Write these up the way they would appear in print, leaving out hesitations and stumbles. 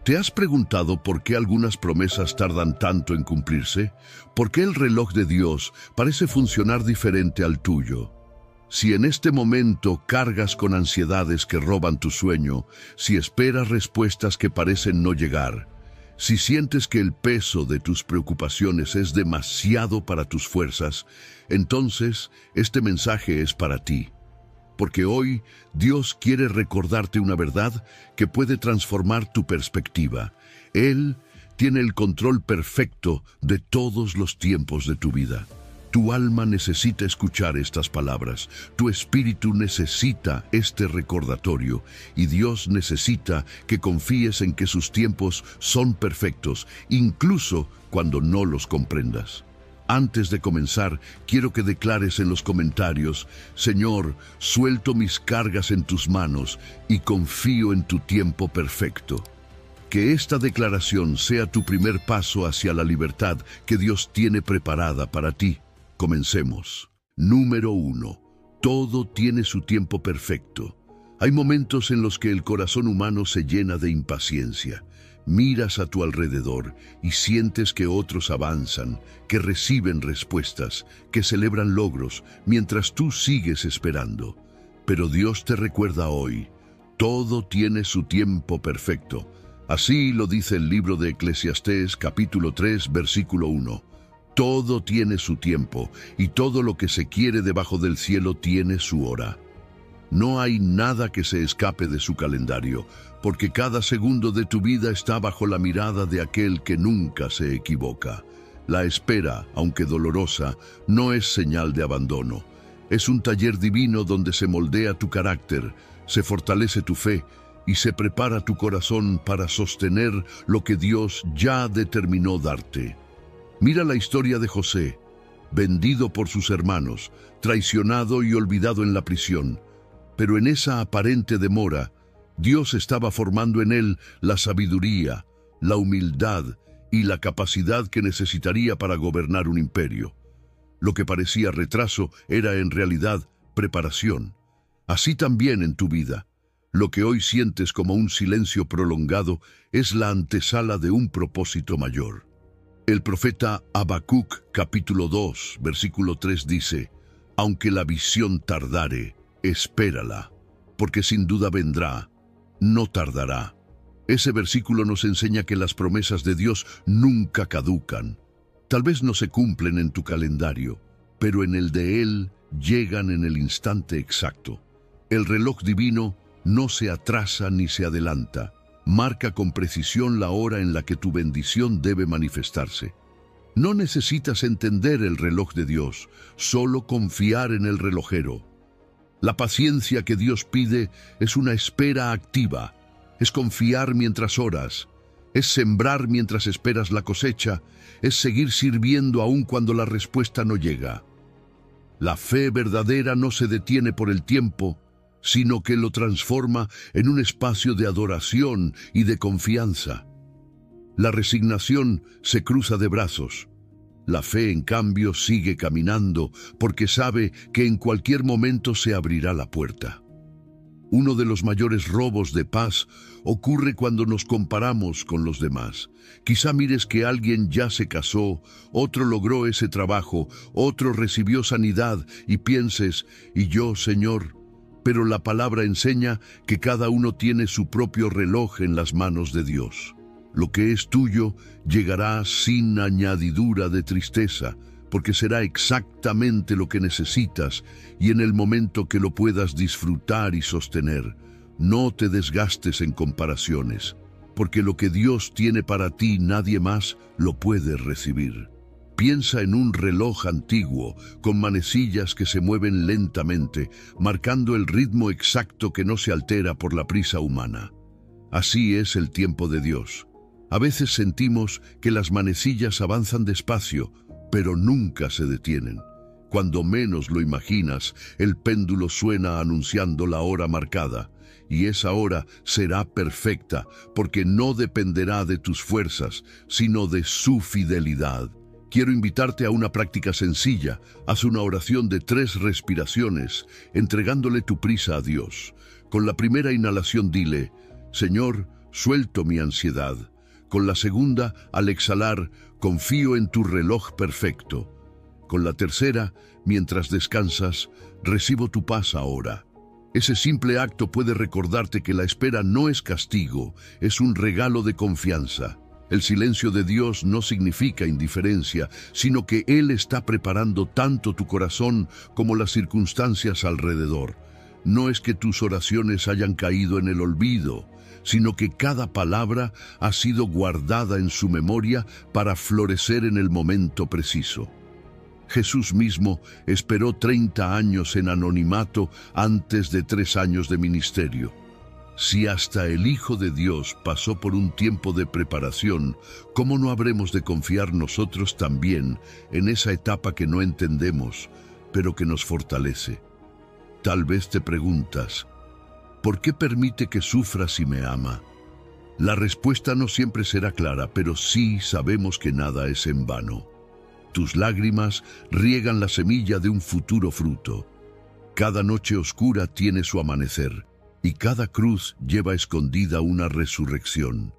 ¿Te has preguntado por qué algunas promesas tardan tanto en cumplirse? ¿Por qué el reloj de Dios parece funcionar diferente al tuyo? Si en este momento cargas con ansiedades que roban tu sueño, si esperas respuestas que parecen no llegar, si sientes que el peso de tus preocupaciones es demasiado para tus fuerzas, entonces este mensaje es para ti. Porque hoy Dios quiere recordarte una verdad que puede transformar tu perspectiva. Él tiene el control perfecto de todos los tiempos de tu vida. Tu alma necesita escuchar estas palabras, tu espíritu necesita este recordatorio y Dios necesita que confíes en que sus tiempos son perfectos, incluso cuando no los comprendas. Antes de comenzar, quiero que declares en los comentarios: Señor, suelto mis cargas en tus manos y confío en tu tiempo perfecto. Que esta declaración sea tu primer paso hacia la libertad que Dios tiene preparada para ti. Comencemos. Número 1. Todo tiene su tiempo perfecto. Hay momentos en los que el corazón humano se llena de impaciencia. Miras a tu alrededor y sientes que otros avanzan, que reciben respuestas, que celebran logros, mientras tú sigues esperando. Pero Dios te recuerda hoy, todo tiene su tiempo perfecto. Así lo dice el libro de Eclesiastés, capítulo 3, versículo 1. Todo tiene su tiempo, y todo lo que se quiere debajo del cielo tiene su hora. No hay nada que se escape de su calendario, porque cada segundo de tu vida está bajo la mirada de aquel que nunca se equivoca. La espera, aunque dolorosa, no es señal de abandono. Es un taller divino donde se moldea tu carácter, se fortalece tu fe y se prepara tu corazón para sostener lo que Dios ya determinó darte. Mira la historia de José, vendido por sus hermanos, traicionado y olvidado en la prisión. Pero en esa aparente demora, Dios estaba formando en él la sabiduría, la humildad y la capacidad que necesitaría para gobernar un imperio. Lo que parecía retraso era en realidad preparación. Así también en tu vida. Lo que hoy sientes como un silencio prolongado es la antesala de un propósito mayor. El profeta Habacuc, capítulo 2, versículo 3 dice: Aunque la visión tardare, espérala, porque sin duda vendrá, no tardará. Ese versículo nos enseña que las promesas de Dios nunca caducan. Tal vez no se cumplen en tu calendario, pero en el de Él llegan en el instante exacto. El reloj divino no se atrasa ni se adelanta. Marca con precisión la hora en la que tu bendición debe manifestarse. No necesitas entender el reloj de Dios, solo confiar en el relojero. La paciencia que Dios pide es una espera activa, es confiar mientras oras, es sembrar mientras esperas la cosecha, es seguir sirviendo aun cuando la respuesta no llega. La fe verdadera no se detiene por el tiempo, sino que lo transforma en un espacio de adoración y de confianza. La resignación se cruza de brazos. La fe, en cambio, sigue caminando porque sabe que en cualquier momento se abrirá la puerta. Uno de los mayores robos de paz ocurre cuando nos comparamos con los demás. Quizá mires que alguien ya se casó, otro logró ese trabajo, otro recibió sanidad y pienses: ¿y yo, Señor? Pero la palabra enseña que cada uno tiene su propio reloj en las manos de Dios. Lo que es tuyo llegará sin añadidura de tristeza, porque será exactamente lo que necesitas y en el momento que lo puedas disfrutar y sostener. No te desgastes en comparaciones, porque lo que Dios tiene para ti nadie más lo puede recibir. Piensa en un reloj antiguo, con manecillas que se mueven lentamente, marcando el ritmo exacto que no se altera por la prisa humana. Así es el tiempo de Dios. A veces sentimos que las manecillas avanzan despacio, pero nunca se detienen. Cuando menos lo imaginas, el péndulo suena anunciando la hora marcada, y esa hora será perfecta, porque no dependerá de tus fuerzas, sino de su fidelidad. Quiero invitarte a una práctica sencilla. Haz una oración de 3 respiraciones, entregándole tu prisa a Dios. Con la primera inhalación dile: Señor, suelto mi ansiedad. Con la segunda, al exhalar, confío en tu reloj perfecto. Con la tercera, mientras descansas, recibo tu paz ahora. Ese simple acto puede recordarte que la espera no es castigo, es un regalo de confianza. El silencio de Dios no significa indiferencia, sino que Él está preparando tanto tu corazón como las circunstancias alrededor. No es que tus oraciones hayan caído en el olvido, sino que cada palabra ha sido guardada en su memoria para florecer en el momento preciso. Jesús mismo esperó 30 años en anonimato antes de 3 años de ministerio. Si hasta el Hijo de Dios pasó por un tiempo de preparación, ¿cómo no habremos de confiar nosotros también en esa etapa que no entendemos, pero que nos fortalece? Tal vez te preguntas, ¿por qué permite que sufra si me ama? La respuesta no siempre será clara, pero sí sabemos que nada es en vano. Tus lágrimas riegan la semilla de un futuro fruto. Cada noche oscura tiene su amanecer, y cada cruz lleva escondida una resurrección.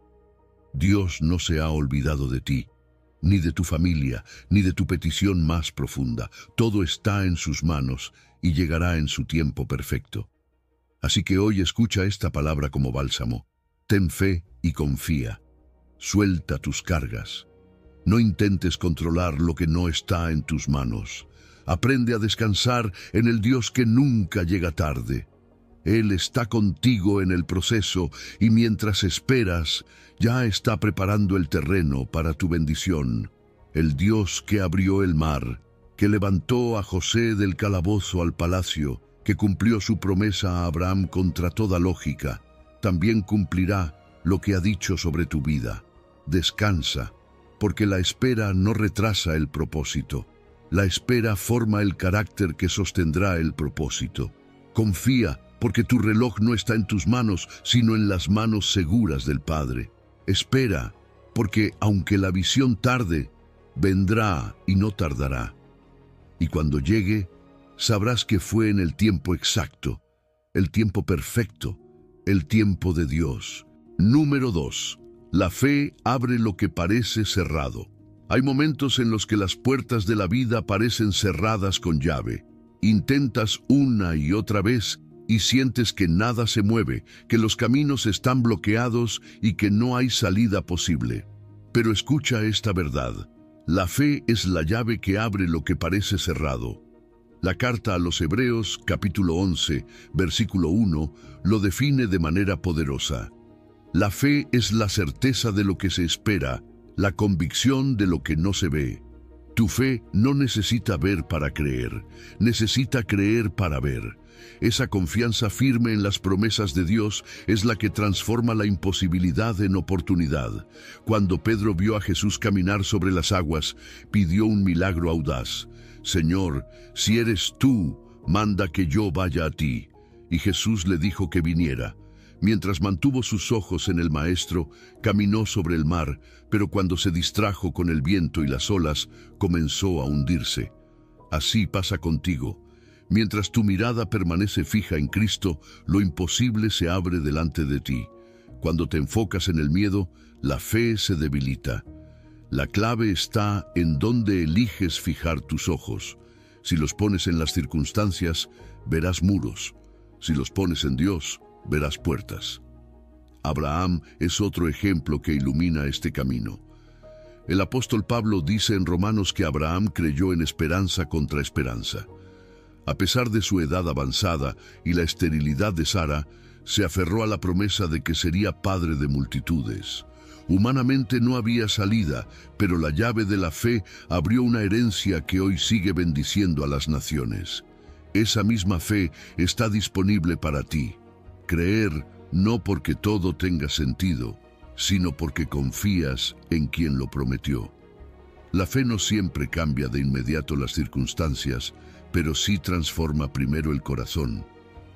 Dios no se ha olvidado de ti, ni de tu familia, ni de tu petición más profunda. Todo está en sus manos y llegará en su tiempo perfecto. Así que hoy escucha esta palabra como bálsamo. Ten fe y confía. Suelta tus cargas. No intentes controlar lo que no está en tus manos. Aprende a descansar en el Dios que nunca llega tarde. Él está contigo en el proceso y mientras esperas, ya está preparando el terreno para tu bendición. El Dios que abrió el mar, que levantó a José del calabozo al palacio, que cumplió su promesa a Abraham contra toda lógica, también cumplirá lo que ha dicho sobre tu vida. Descansa, porque la espera no retrasa el propósito. La espera forma el carácter que sostendrá el propósito. Confía, porque tu reloj no está en tus manos, sino en las manos seguras del Padre. Espera, porque aunque la visión tarde, vendrá y no tardará. Y cuando llegue, sabrás que fue en el tiempo exacto, el tiempo perfecto, el tiempo de Dios. Número 2. La fe abre lo que parece cerrado. Hay momentos en los que las puertas de la vida parecen cerradas con llave. Intentas una y otra vez y sientes que nada se mueve, que los caminos están bloqueados y que no hay salida posible. Pero escucha esta verdad. La fe es la llave que abre lo que parece cerrado. La carta a los Hebreos, capítulo 11, versículo 1, lo define de manera poderosa. La fe es la certeza de lo que se espera, la convicción de lo que no se ve. Tu fe no necesita ver para creer, necesita creer para ver. Esa confianza firme en las promesas de Dios es la que transforma la imposibilidad en oportunidad. Cuando Pedro vio a Jesús caminar sobre las aguas, pidió un milagro audaz. Señor, si eres tú, manda que yo vaya a ti. Y Jesús le dijo que viniera. Mientras mantuvo sus ojos en el Maestro, caminó sobre el mar, pero cuando se distrajo con el viento y las olas, comenzó a hundirse. Así pasa contigo. Mientras tu mirada permanece fija en Cristo, lo imposible se abre delante de ti. Cuando te enfocas en el miedo, la fe se debilita. La clave está en dónde eliges fijar tus ojos. Si los pones en las circunstancias, verás muros. Si los pones en Dios, verás puertas. Abraham es otro ejemplo que ilumina este camino. El apóstol Pablo dice en Romanos que Abraham creyó en esperanza contra esperanza. A pesar de su edad avanzada y la esterilidad de Sara, se aferró a la promesa de que sería padre de multitudes. Humanamente no había salida, pero la llave de la fe abrió una herencia que hoy sigue bendiciendo a las naciones. Esa misma fe está disponible para ti. Creer no porque todo tenga sentido, sino porque confías en quien lo prometió. La fe no siempre cambia de inmediato las circunstancias, pero sí transforma primero el corazón.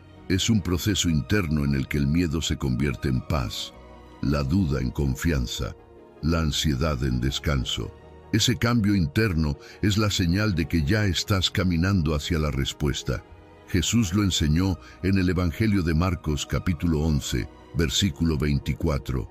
Es un proceso interno en el que el miedo se convierte en paz, la duda en confianza, la ansiedad en descanso. Ese cambio interno es la señal de que ya estás caminando hacia la respuesta. Jesús lo enseñó en el Evangelio de Marcos, capítulo 11, versículo 24.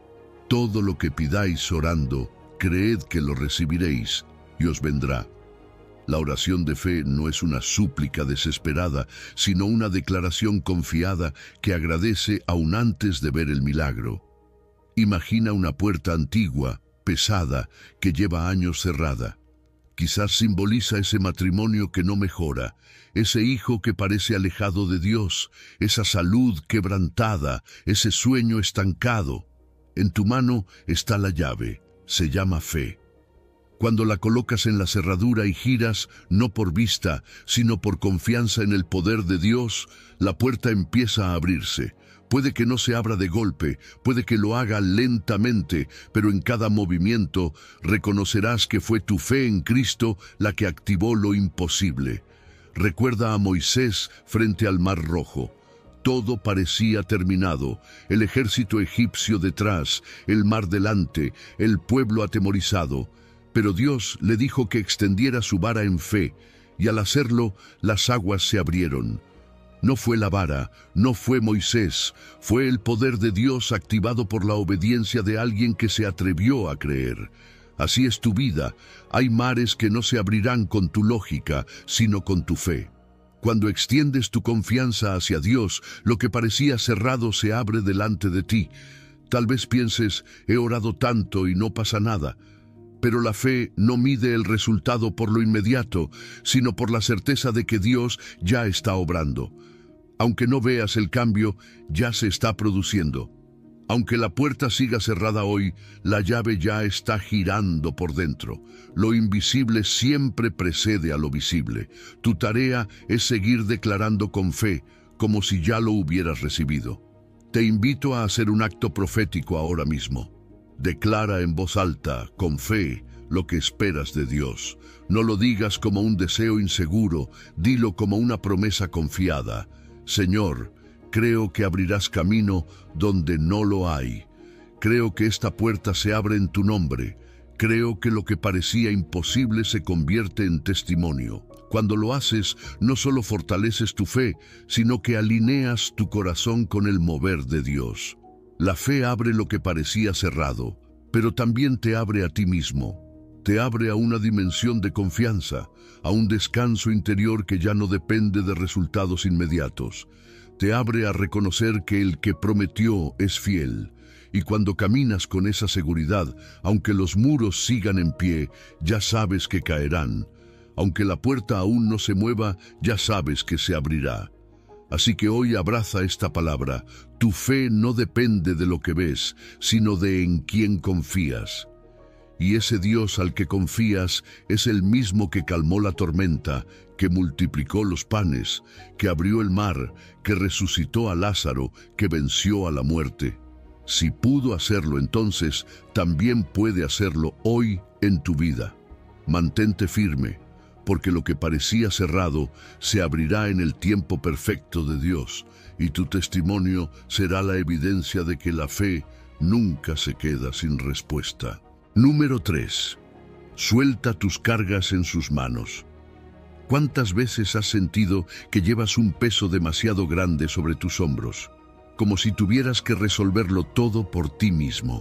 Todo lo que pidáis orando, creed que lo recibiréis y os vendrá. La oración de fe no es una súplica desesperada, sino una declaración confiada que agradece aún antes de ver el milagro. Imagina una puerta antigua, pesada, que lleva años cerrada. Quizás simboliza ese matrimonio que no mejora, ese hijo que parece alejado de Dios, esa salud quebrantada, ese sueño estancado. En tu mano está la llave, se llama fe. Cuando la colocas en la cerradura y giras, no por vista, sino por confianza en el poder de Dios, la puerta empieza a abrirse. Puede que no se abra de golpe, puede que lo haga lentamente, pero en cada movimiento reconocerás que fue tu fe en Cristo la que activó lo imposible. Recuerda a Moisés frente al Mar Rojo. Todo parecía terminado, el ejército egipcio detrás, el mar delante, el pueblo atemorizado. Pero Dios le dijo que extendiera su vara en fe, y al hacerlo, las aguas se abrieron. No fue la vara, no fue Moisés, fue el poder de Dios activado por la obediencia de alguien que se atrevió a creer. Así es tu vida, hay mares que no se abrirán con tu lógica, sino con tu fe. Cuando extiendes tu confianza hacia Dios, lo que parecía cerrado se abre delante de ti. Tal vez pienses, he orado tanto y no pasa nada. Pero la fe no mide el resultado por lo inmediato, sino por la certeza de que Dios ya está obrando. Aunque no veas el cambio, ya se está produciendo. Aunque la puerta siga cerrada hoy, la llave ya está girando por dentro. Lo invisible siempre precede a lo visible. Tu tarea es seguir declarando con fe, como si ya lo hubieras recibido. Te invito a hacer un acto profético ahora mismo. Declara en voz alta, con fe, lo que esperas de Dios. No lo digas como un deseo inseguro, dilo como una promesa confiada. Señor, creo que abrirás camino donde no lo hay. Creo que esta puerta se abre en tu nombre. Creo que lo que parecía imposible se convierte en testimonio. Cuando lo haces, no solo fortaleces tu fe, sino que alineas tu corazón con el mover de Dios. La fe abre lo que parecía cerrado, pero también te abre a ti mismo. Te abre a una dimensión de confianza, a un descanso interior que ya no depende de resultados inmediatos. Te abre a reconocer que el que prometió es fiel. Y cuando caminas con esa seguridad, aunque los muros sigan en pie, ya sabes que caerán. Aunque la puerta aún no se mueva, ya sabes que se abrirá. Así que hoy abraza esta palabra. Tu fe no depende de lo que ves, sino de en quién confías. Y ese Dios al que confías es el mismo que calmó la tormenta, que multiplicó los panes, que abrió el mar, que resucitó a Lázaro, que venció a la muerte. Si pudo hacerlo entonces, también puede hacerlo hoy en tu vida. Mantente firme, porque lo que parecía cerrado se abrirá en el tiempo perfecto de Dios, y tu testimonio será la evidencia de que la fe nunca se queda sin respuesta. Número 3. Suelta tus cargas en sus manos. ¿Cuántas veces has sentido que llevas un peso demasiado grande sobre tus hombros, como si tuvieras que resolverlo todo por ti mismo?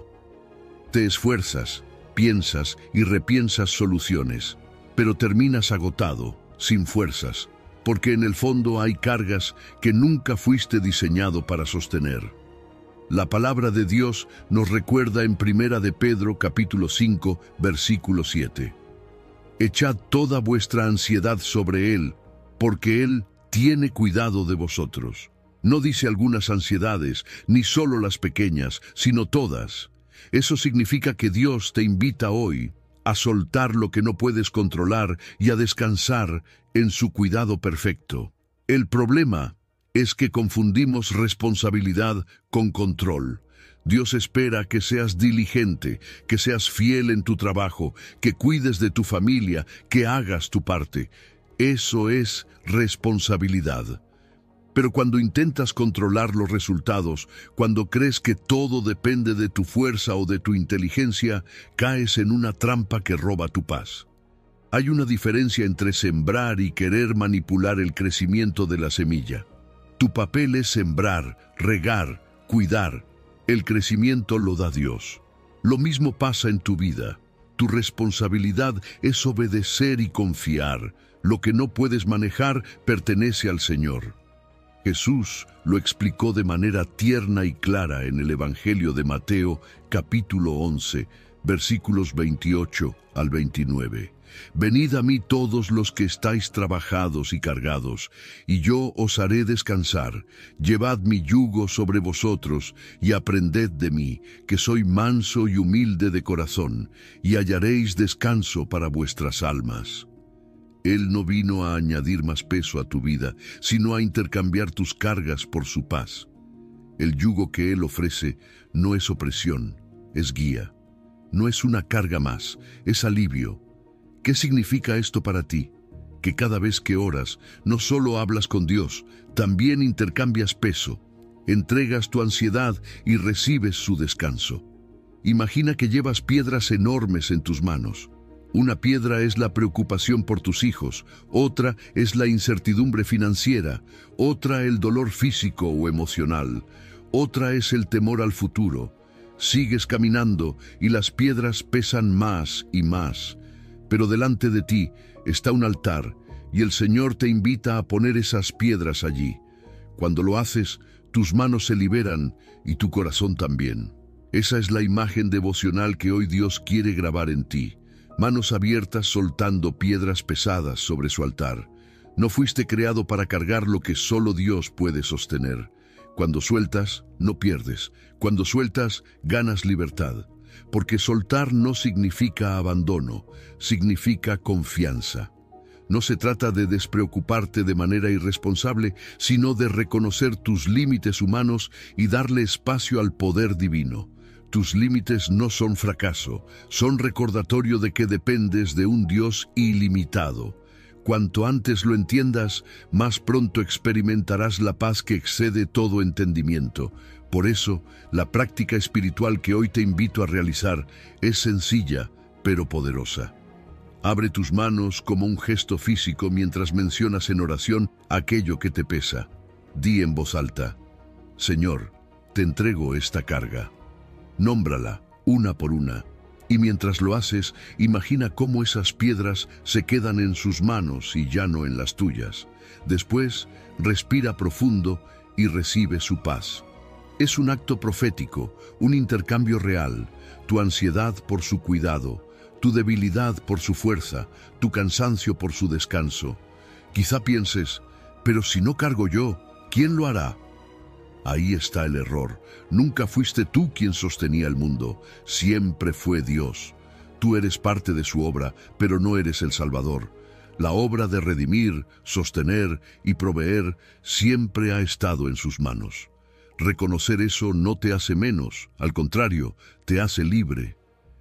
Te esfuerzas, piensas y repiensas soluciones, pero terminas agotado, sin fuerzas, porque en el fondo hay cargas que nunca fuiste diseñado para sostener. La palabra de Dios nos recuerda en 1 de Pedro capítulo 5, versículo 7. Echad toda vuestra ansiedad sobre Él, porque Él tiene cuidado de vosotros. No dice algunas ansiedades, ni solo las pequeñas, sino todas. Eso significa que Dios te invita hoy a soltar lo que no puedes controlar y a descansar en su cuidado perfecto. El problema es que confundimos responsabilidad con control. Dios espera que seas diligente, que seas fiel en tu trabajo, que cuides de tu familia, que hagas tu parte. Eso es responsabilidad. Pero cuando intentas controlar los resultados, cuando crees que todo depende de tu fuerza o de tu inteligencia, caes en una trampa que roba tu paz. Hay una diferencia entre sembrar y querer manipular el crecimiento de la semilla. Tu papel es sembrar, regar, cuidar. El crecimiento lo da Dios. Lo mismo pasa en tu vida. Tu responsabilidad es obedecer y confiar. Lo que no puedes manejar pertenece al Señor. Jesús lo explicó de manera tierna y clara en el Evangelio de Mateo, capítulo 11, versículos 28 al 29. Venid a mí todos los que estáis trabajados y cargados, y yo os haré descansar. Llevad mi yugo sobre vosotros, y aprended de mí, que soy manso y humilde de corazón, y hallaréis descanso para vuestras almas. Él no vino a añadir más peso a tu vida, sino a intercambiar tus cargas por su paz. El yugo que Él ofrece no es opresión, es guía. No es una carga más, es alivio. ¿Qué significa esto para ti? Que cada vez que oras, no solo hablas con Dios, también intercambias peso, entregas tu ansiedad y recibes su descanso. Imagina que llevas piedras enormes en tus manos. Una piedra es la preocupación por tus hijos, otra es la incertidumbre financiera, otra el dolor físico o emocional, otra es el temor al futuro. Sigues caminando y las piedras pesan más y más, pero delante de ti está un altar y el Señor te invita a poner esas piedras allí. Cuando lo haces, tus manos se liberan y tu corazón también. Esa es la imagen devocional que hoy Dios quiere grabar en ti. Manos abiertas soltando piedras pesadas sobre su altar. No fuiste creado para cargar lo que solo Dios puede sostener. Cuando sueltas, no pierdes. Cuando sueltas, ganas libertad. Porque soltar no significa abandono, significa confianza. No se trata de despreocuparte de manera irresponsable, sino de reconocer tus límites humanos y darle espacio al poder divino. Tus límites no son fracaso, son recordatorio de que dependes de un Dios ilimitado. Cuanto antes lo entiendas, más pronto experimentarás la paz que excede todo entendimiento. Por eso, la práctica espiritual que hoy te invito a realizar es sencilla, pero poderosa. Abre tus manos como un gesto físico mientras mencionas en oración aquello que te pesa. Di en voz alta: Señor, te entrego esta carga. Nómbrala, una por una, y mientras lo haces, imagina cómo esas piedras se quedan en sus manos y ya no en las tuyas. Después, respira profundo y recibe su paz. Es un acto profético, un intercambio real, tu ansiedad por su cuidado, tu debilidad por su fuerza, tu cansancio por su descanso. Quizá pienses, pero si no cargo yo, ¿quién lo hará? Ahí está el error. Nunca fuiste tú quien sostenía el mundo, siempre fue Dios. Tú eres parte de su obra, pero no eres el Salvador. La obra de redimir, sostener y proveer siempre ha estado en sus manos. Reconocer eso no te hace menos, al contrario, te hace libre.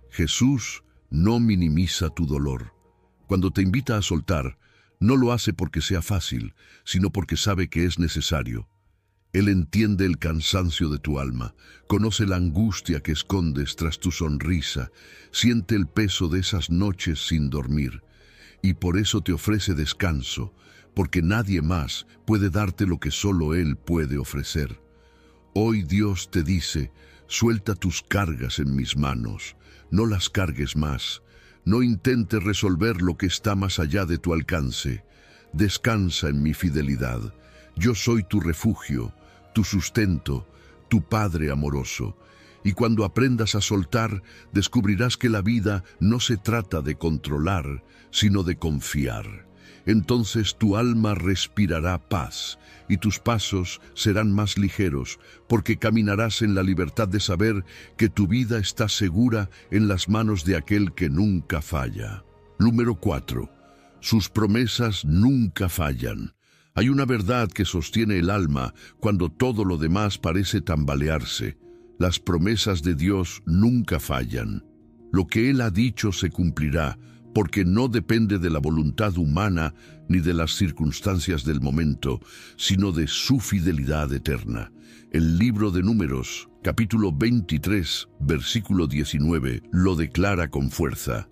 Jesús no minimiza tu dolor. Cuando te invita a soltar, no lo hace porque sea fácil, sino porque sabe que es necesario. Él entiende el cansancio de tu alma, conoce la angustia que escondes tras tu sonrisa, siente el peso de esas noches sin dormir, y por eso te ofrece descanso, porque nadie más puede darte lo que solo Él puede ofrecer. Hoy Dios te dice: suelta tus cargas en mis manos, no las cargues más, no intentes resolver lo que está más allá de tu alcance. Descansa en mi fidelidad. Yo soy tu refugio, tu sustento, tu Padre amoroso. Y cuando aprendas a soltar, descubrirás que la vida no se trata de controlar, sino de confiar. Entonces tu alma respirará paz, y tus pasos serán más ligeros, porque caminarás en la libertad de saber que tu vida está segura en las manos de aquel que nunca falla. Número 4. Sus promesas nunca fallan. Hay una verdad que sostiene el alma cuando todo lo demás parece tambalearse. Las promesas de Dios nunca fallan. Lo que Él ha dicho se cumplirá, porque no depende de la voluntad humana ni de las circunstancias del momento, sino de su fidelidad eterna. El libro de Números, capítulo 23, versículo 19, lo declara con fuerza.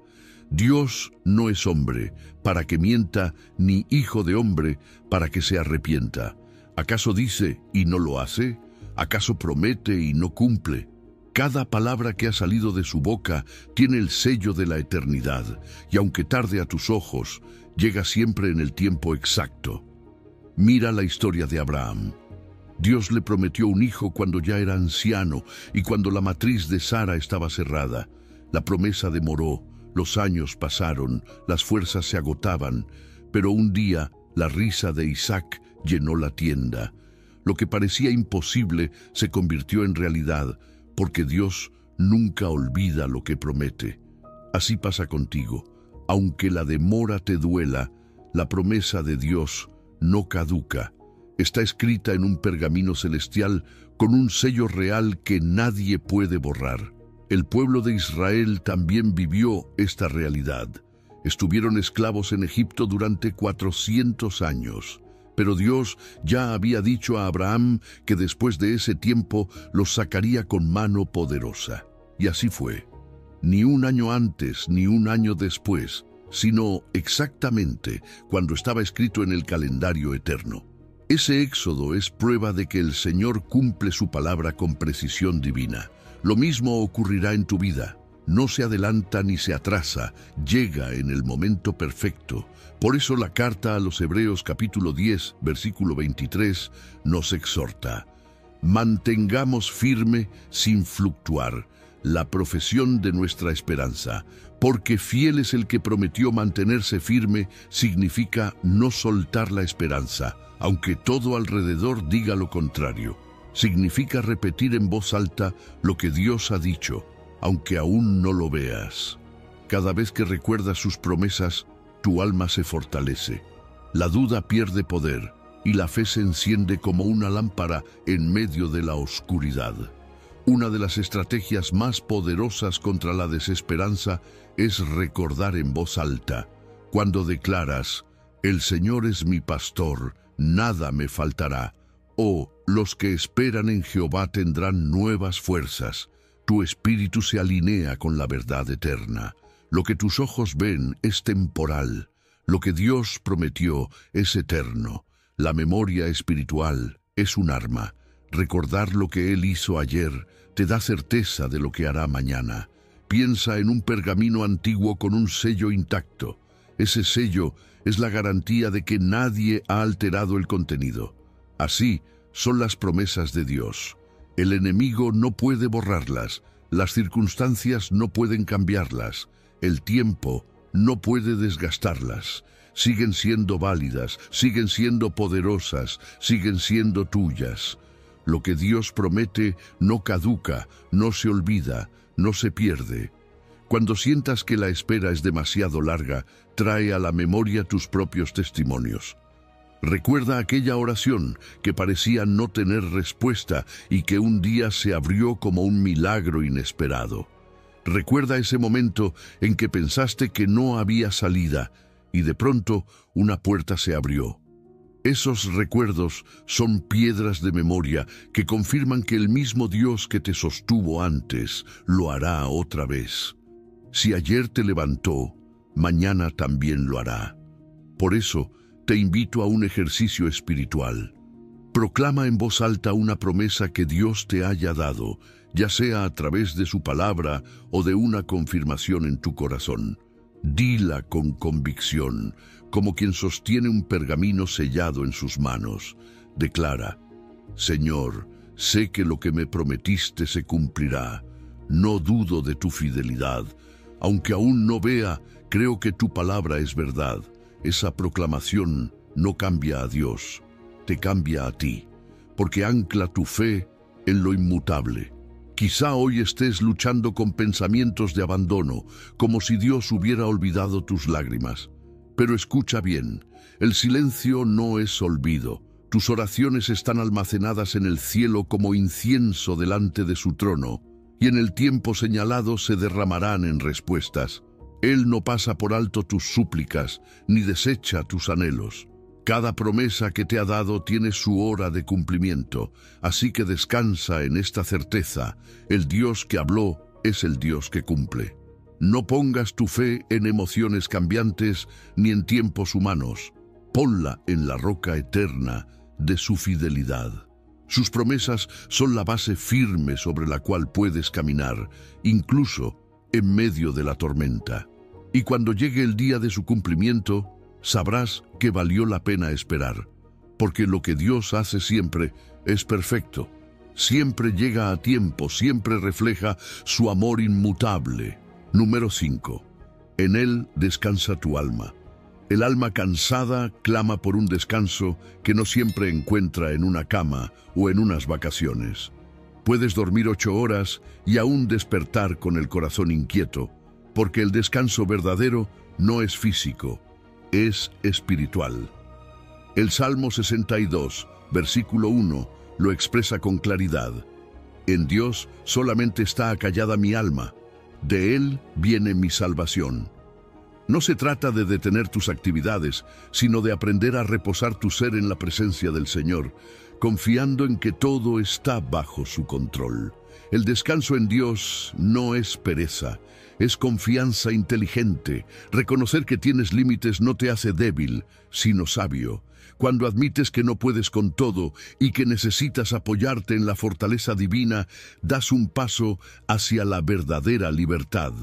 Dios no es hombre para que mienta, ni hijo de hombre para que se arrepienta. ¿Acaso dice y no lo hace? ¿Acaso promete y no cumple? Cada palabra que ha salido de su boca tiene el sello de la eternidad, y aunque tarde a tus ojos, llega siempre en el tiempo exacto. Mira la historia de Abraham. Dios le prometió un hijo cuando ya era anciano y cuando la matriz de Sara estaba cerrada. La promesa demoró, los años pasaron, las fuerzas se agotaban, pero un día la risa de Isaac llenó la tienda. Lo que parecía imposible se convirtió en realidad, porque Dios nunca olvida lo que promete. Así pasa contigo. Aunque la demora te duela, la promesa de Dios no caduca. Está escrita en un pergamino celestial con un sello real que nadie puede borrar. El pueblo de Israel también vivió esta realidad. Estuvieron esclavos en Egipto durante 400 años. Pero Dios ya había dicho a Abraham que después de ese tiempo los sacaría con mano poderosa. Y así fue. Ni un año antes ni un año después, sino exactamente cuando estaba escrito en el calendario eterno. Ese éxodo es prueba de que el Señor cumple su palabra con precisión divina. Lo mismo ocurrirá en tu vida. No se adelanta ni se atrasa, llega en el momento perfecto. Por eso la carta a los Hebreos capítulo 10, versículo 23, nos exhorta: mantengamos firme, sin fluctuar, la profesión de nuestra esperanza, porque fiel es el que prometió. Mantenerse firme significa no soltar la esperanza, aunque todo alrededor diga lo contrario. Significa repetir en voz alta lo que Dios ha dicho, aunque aún no lo veas. Cada vez que recuerdas sus promesas, tu alma se fortalece. La duda pierde poder y la fe se enciende como una lámpara en medio de la oscuridad. Una de las estrategias más poderosas contra la desesperanza es recordar en voz alta. Cuando declaras: el Señor es mi pastor, nada me faltará, o los que esperan en Jehová tendrán nuevas fuerzas, tu espíritu se alinea con la verdad eterna. Lo que tus ojos ven es temporal. Lo que Dios prometió es eterno. La memoria espiritual es un arma. Recordar lo que Él hizo ayer te da certeza de lo que hará mañana. Piensa en un pergamino antiguo con un sello intacto. Ese sello es la garantía de que nadie ha alterado el contenido. Así son las promesas de Dios. El enemigo no puede borrarlas. Las circunstancias no pueden cambiarlas. El tiempo no puede desgastarlas. Siguen siendo válidas, siguen siendo poderosas, siguen siendo tuyas. Lo que Dios promete no caduca, no se olvida, no se pierde. Cuando sientas que la espera es demasiado larga, trae a la memoria tus propios testimonios. Recuerda aquella oración que parecía no tener respuesta y que un día se abrió como un milagro inesperado. Recuerda ese momento en que pensaste que no había salida y de pronto una puerta se abrió. Esos recuerdos son piedras de memoria que confirman que el mismo Dios que te sostuvo antes lo hará otra vez. Si ayer te levantó, mañana también lo hará. Por eso, te invito a un ejercicio espiritual. Proclama en voz alta una promesa que Dios te haya dado, ya sea a través de su palabra o de una confirmación en tu corazón. Dila con convicción, como quien sostiene un pergamino sellado en sus manos. Declara: Señor, sé que lo que me prometiste se cumplirá. No dudo de tu fidelidad. Aunque aún no vea, creo que tu palabra es verdad. Esa proclamación no cambia a Dios, te cambia a ti, porque ancla tu fe en lo inmutable. Quizá hoy estés luchando con pensamientos de abandono, como si Dios hubiera olvidado tus lágrimas. Pero escucha bien, el silencio no es olvido. Tus oraciones están almacenadas en el cielo como incienso delante de su trono, y en el tiempo señalado se derramarán en respuestas. Él no pasa por alto tus súplicas, ni desecha tus anhelos. Cada promesa que te ha dado tiene su hora de cumplimiento, así que descansa en esta certeza: el Dios que habló es el Dios que cumple. No pongas tu fe en emociones cambiantes ni en tiempos humanos. Ponla en la roca eterna de su fidelidad. Sus promesas son la base firme sobre la cual puedes caminar, incluso en medio de la tormenta. Y cuando llegue el día de su cumplimiento, sabrás que valió la pena esperar, porque lo que Dios hace siempre es perfecto. Siempre llega a tiempo, siempre refleja su amor inmutable. Número 5. En Él descansa tu alma. El alma cansada clama por un descanso que no siempre encuentra en una cama o en unas vacaciones. Puedes dormir 8 horas y aún despertar con el corazón inquieto, porque el descanso verdadero no es físico, es espiritual. El Salmo 62, versículo 1, lo expresa con claridad. En Dios solamente está acallada mi alma, de Él viene mi salvación. No se trata de detener tus actividades, sino de aprender a reposar tu ser en la presencia del Señor, confiando en que todo está bajo su control. El descanso en Dios no es pereza, es confianza inteligente. Reconocer que tienes límites no te hace débil, sino sabio. Cuando admites que no puedes con todo y que necesitas apoyarte en la fortaleza divina, das un paso hacia la verdadera libertad.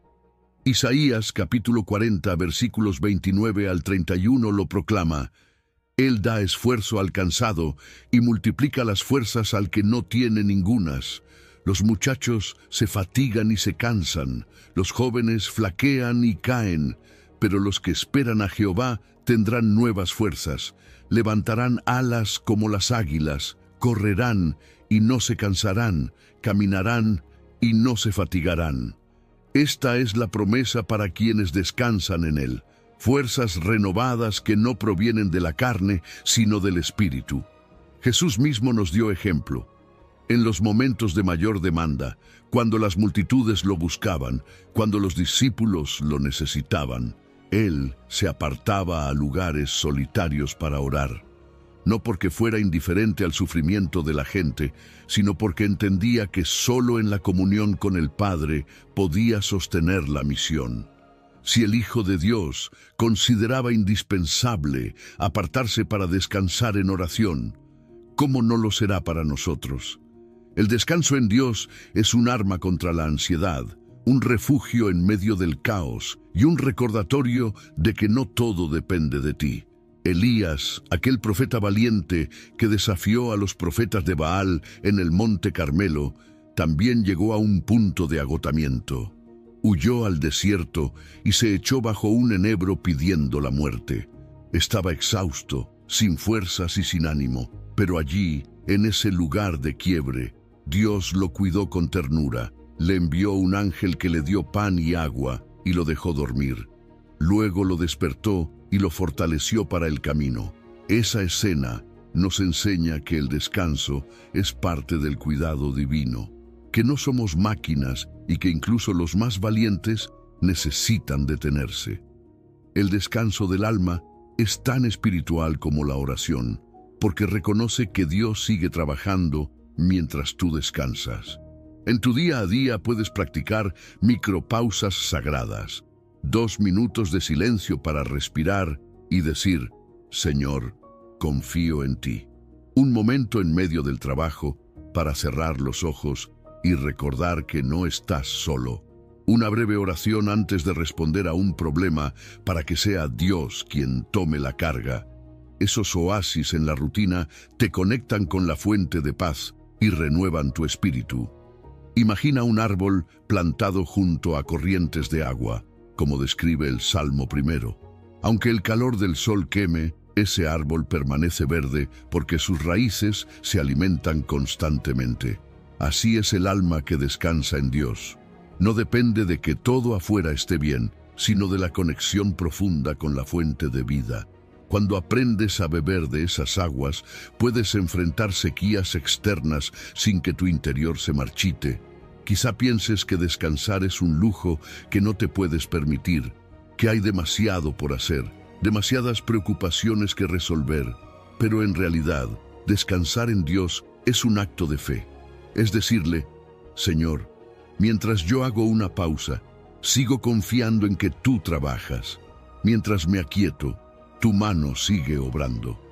Isaías capítulo 40, versículos 29 al 31 lo proclama. Él da esfuerzo al cansado y multiplica las fuerzas al que no tiene ningunas. Los muchachos se fatigan y se cansan, los jóvenes flaquean y caen, pero los que esperan a Jehová tendrán nuevas fuerzas, levantarán alas como las águilas, correrán y no se cansarán, caminarán y no se fatigarán. Esta es la promesa para quienes descansan en Él, fuerzas renovadas que no provienen de la carne, sino del Espíritu. Jesús mismo nos dio ejemplo. En los momentos de mayor demanda, cuando las multitudes lo buscaban, cuando los discípulos lo necesitaban, Él se apartaba a lugares solitarios para orar. No porque fuera indiferente al sufrimiento de la gente, sino porque entendía que solo en la comunión con el Padre podía sostener la misión. Si el Hijo de Dios consideraba indispensable apartarse para descansar en oración, ¿cómo no lo será para nosotros? El descanso en Dios es un arma contra la ansiedad, un refugio en medio del caos y un recordatorio de que no todo depende de ti. Elías, aquel profeta valiente que desafió a los profetas de Baal en el monte Carmelo, también llegó a un punto de agotamiento. Huyó al desierto y se echó bajo un enebro pidiendo la muerte. Estaba exhausto, sin fuerzas y sin ánimo, pero allí, en ese lugar de quiebre, Dios lo cuidó con ternura, le envió un ángel que le dio pan y agua y lo dejó dormir. Luego lo despertó y lo fortaleció para el camino. Esa escena nos enseña que el descanso es parte del cuidado divino, que no somos máquinas y que incluso los más valientes necesitan detenerse. El descanso del alma es tan espiritual como la oración, porque reconoce que Dios sigue trabajando mientras tú descansas. En tu día a día puedes practicar micropausas sagradas, 2 minutos de silencio para respirar y decir, Señor, confío en ti. Un momento en medio del trabajo para cerrar los ojos y recordar que no estás solo. Una breve oración antes de responder a un problema para que sea Dios quien tome la carga. Esos oasis en la rutina te conectan con la fuente de paz y renuevan tu espíritu. Imagina un árbol plantado junto a corrientes de agua, como describe el Salmo 1. Aunque el calor del sol queme, ese árbol permanece verde porque sus raíces se alimentan constantemente. Así es el alma que descansa en Dios. No depende de que todo afuera esté bien, sino de la conexión profunda con la fuente de vida. Cuando aprendes a beber de esas aguas, puedes enfrentar sequías externas sin que tu interior se marchite. Quizá pienses que descansar es un lujo que no te puedes permitir, que hay demasiado por hacer, demasiadas preocupaciones que resolver, pero en realidad, descansar en Dios es un acto de fe. Es decirle, Señor, mientras yo hago una pausa, sigo confiando en que tú trabajas. Mientras me aquieto, tu mano sigue obrando.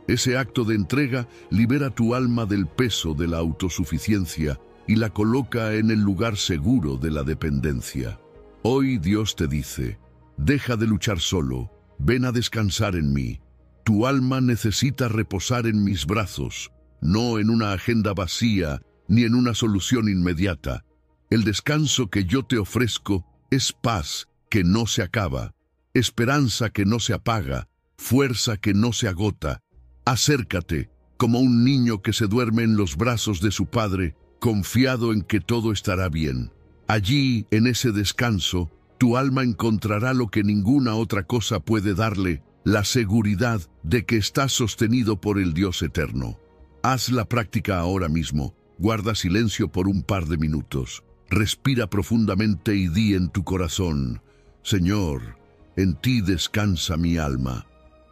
Ese acto de entrega libera tu alma del peso de la autosuficiencia y la coloca en el lugar seguro de la dependencia. Hoy Dios te dice, deja de luchar solo, ven a descansar en mí. Tu alma necesita reposar en mis brazos, no en una agenda vacía ni en una solución inmediata. El descanso que yo te ofrezco es paz que no se acaba, esperanza que no se apaga, fuerza que no se agota. Acércate, como un niño que se duerme en los brazos de su padre, confiado en que todo estará bien. Allí, en ese descanso, tu alma encontrará lo que ninguna otra cosa puede darle, la seguridad de que estás sostenido por el Dios eterno. Haz la práctica ahora mismo. Guarda silencio por un par de minutos. Respira profundamente y di en tu corazón, Señor, en ti descansa mi alma.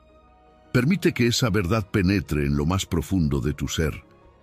Permite que esa verdad penetre en lo más profundo de tu ser.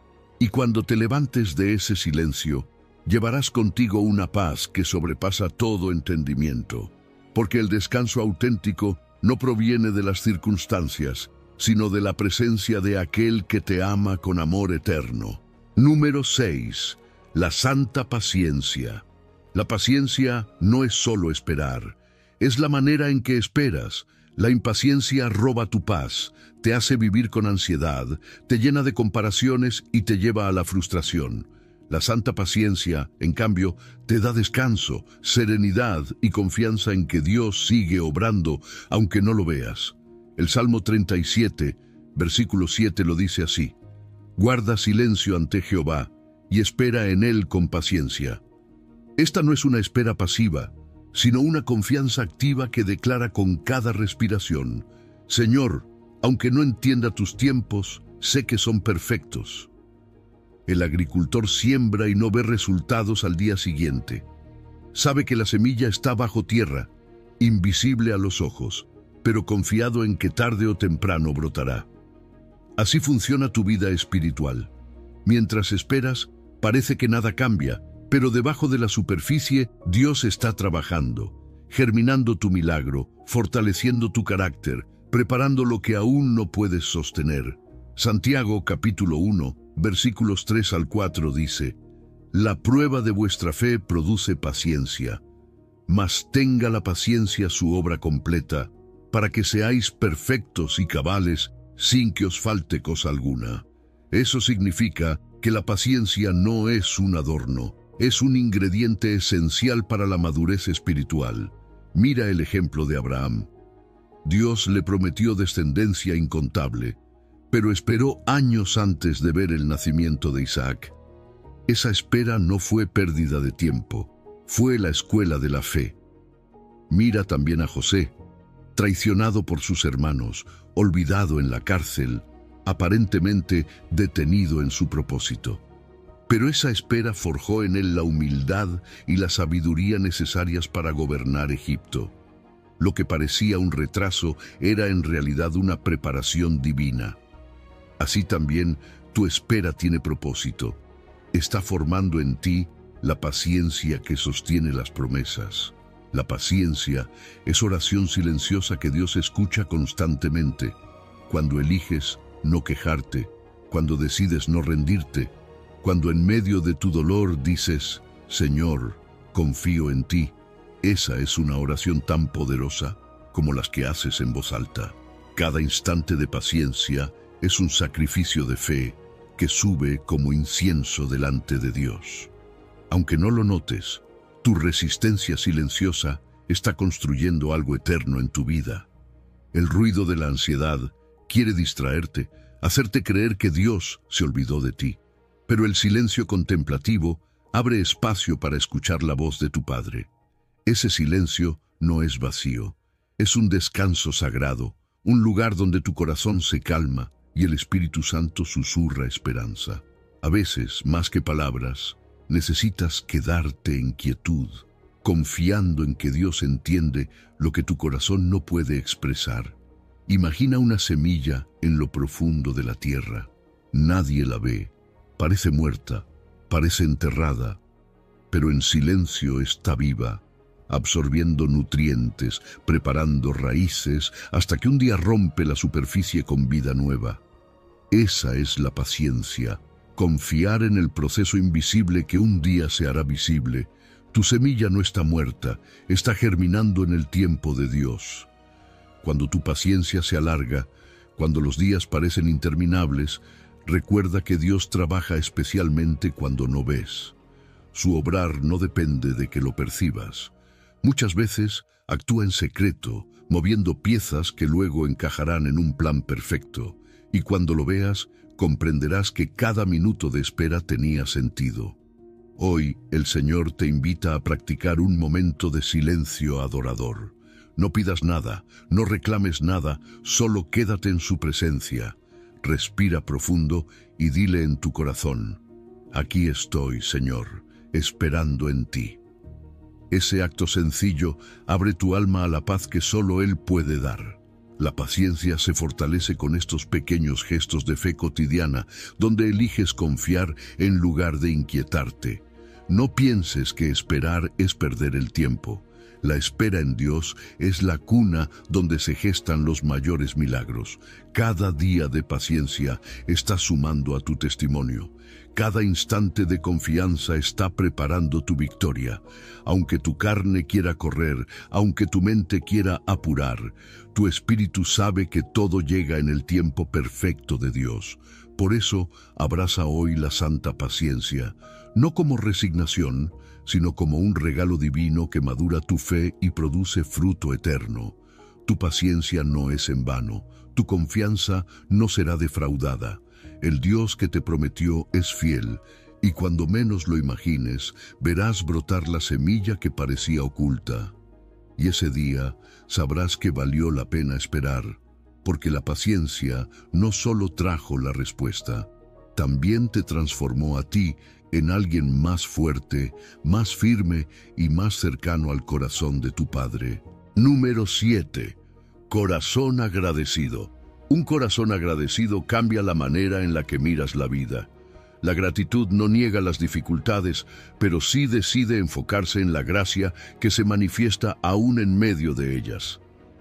Y cuando te levantes de ese silencio, llevarás contigo una paz que sobrepasa todo entendimiento, porque el descanso auténtico no proviene de las circunstancias, sino de la presencia de aquel que te ama con amor eterno. Número 6. La santa paciencia. La paciencia no es solo esperar, es la manera en que esperas. La impaciencia roba tu paz, te hace vivir con ansiedad, te llena de comparaciones y te lleva a la frustración. La santa paciencia, en cambio, te da descanso, serenidad y confianza en que Dios sigue obrando, aunque no lo veas. El Salmo 37, versículo 7 lo dice así: Guarda silencio ante Jehová y espera en Él con paciencia. Esta no es una espera pasiva, sino una confianza activa que declara con cada respiración: Señor, aunque no entienda tus tiempos, sé que son perfectos. El agricultor siembra y no ve resultados al día siguiente. Sabe que la semilla está bajo tierra, invisible a los ojos, pero confiado en que tarde o temprano brotará. Así funciona tu vida espiritual. Mientras esperas, parece que nada cambia, pero debajo de la superficie, Dios está trabajando, germinando tu milagro, fortaleciendo tu carácter, preparando lo que aún no puedes sostener. Santiago capítulo 1, versículos 3 al 4 dice: La prueba de vuestra fe produce paciencia, mas tenga la paciencia su obra completa, para que seáis perfectos y cabales, sin que os falte cosa alguna. Eso significa que la paciencia no es un adorno, es un ingrediente esencial para la madurez espiritual. Mira el ejemplo de Abraham. Dios le prometió descendencia incontable, pero esperó años antes de ver el nacimiento de Isaac. Esa espera no fue pérdida de tiempo, fue la escuela de la fe. Mira también a José, traicionado por sus hermanos, olvidado en la cárcel, aparentemente detenido en su propósito. Pero esa espera forjó en él la humildad y la sabiduría necesarias para gobernar Egipto. Lo que parecía un retraso era en realidad una preparación divina. Así también tu espera tiene propósito. Está formando en ti la paciencia que sostiene las promesas. La paciencia es oración silenciosa que Dios escucha constantemente. Cuando eliges no quejarte, cuando decides no rendirte, cuando en medio de tu dolor dices: Señor, confío en ti. Esa es una oración tan poderosa como las que haces en voz alta. Cada instante de paciencia es un sacrificio de fe que sube como incienso delante de Dios. Aunque no lo notes, tu resistencia silenciosa está construyendo algo eterno en tu vida. El ruido de la ansiedad quiere distraerte, hacerte creer que Dios se olvidó de ti. Pero el silencio contemplativo abre espacio para escuchar la voz de tu Padre. Ese silencio no es vacío, es un descanso sagrado, un lugar donde tu corazón se calma y el Espíritu Santo susurra esperanza. A veces, más que palabras, necesitas quedarte en quietud, confiando en que Dios entiende lo que tu corazón no puede expresar. Imagina una semilla en lo profundo de la tierra. Nadie la ve. Parece muerta, parece enterrada, pero en silencio está viva, absorbiendo nutrientes, preparando raíces, hasta que un día rompe la superficie con vida nueva. Esa es la paciencia, confiar en el proceso invisible que un día se hará visible. Tu semilla no está muerta, está germinando en el tiempo de Dios. Cuando tu paciencia se alarga, cuando los días parecen interminables, recuerda que Dios trabaja especialmente cuando no ves. Su obrar no depende de que lo percibas. Muchas veces actúa en secreto, moviendo piezas que luego encajarán en un plan perfecto, y cuando lo veas, comprenderás que cada minuto de espera tenía sentido. Hoy el Señor te invita a practicar un momento de silencio adorador. No pidas nada, no reclames nada, solo quédate en su presencia. Respira profundo y dile en tu corazón: aquí estoy, Señor, esperando en ti. Ese acto sencillo abre tu alma a la paz que solo Él puede dar. La paciencia se fortalece con estos pequeños gestos de fe cotidiana, donde eliges confiar en lugar de inquietarte. No pienses que esperar es perder el tiempo. La espera en Dios es la cuna donde se gestan los mayores milagros. Cada día de paciencia está sumando a tu testimonio. Cada instante de confianza está preparando tu victoria. Aunque tu carne quiera correr, aunque tu mente quiera apurar, tu espíritu sabe que todo llega en el tiempo perfecto de Dios. Por eso, abraza hoy la santa paciencia, no como resignación, sino como un regalo divino que madura tu fe y produce fruto eterno. Tu paciencia no es en vano, tu confianza no será defraudada. El Dios que te prometió es fiel, y cuando menos lo imagines, verás brotar la semilla que parecía oculta. Y ese día sabrás que valió la pena esperar, porque la paciencia no solo trajo la respuesta, también te transformó a ti en alguien más fuerte, más firme y más cercano al corazón de tu Padre. Número 7. Corazón agradecido. Un corazón agradecido cambia la manera en la que miras la vida. La gratitud no niega las dificultades, pero sí decide enfocarse en la gracia que se manifiesta aún en medio de ellas.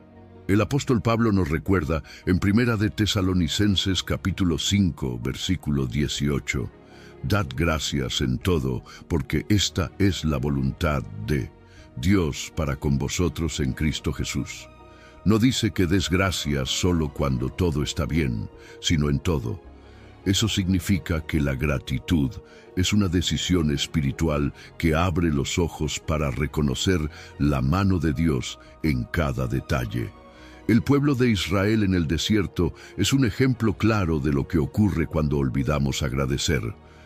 El apóstol Pablo nos recuerda en Primera de Tesalonicenses capítulo 5, versículo 18: Dad gracias en todo, porque esta es la voluntad de Dios para con vosotros en Cristo Jesús. No dice que des gracias solo cuando todo está bien, sino en todo. Eso significa que la gratitud es una decisión espiritual que abre los ojos para reconocer la mano de Dios en cada detalle. El pueblo de Israel en el desierto es un ejemplo claro de lo que ocurre cuando olvidamos agradecer.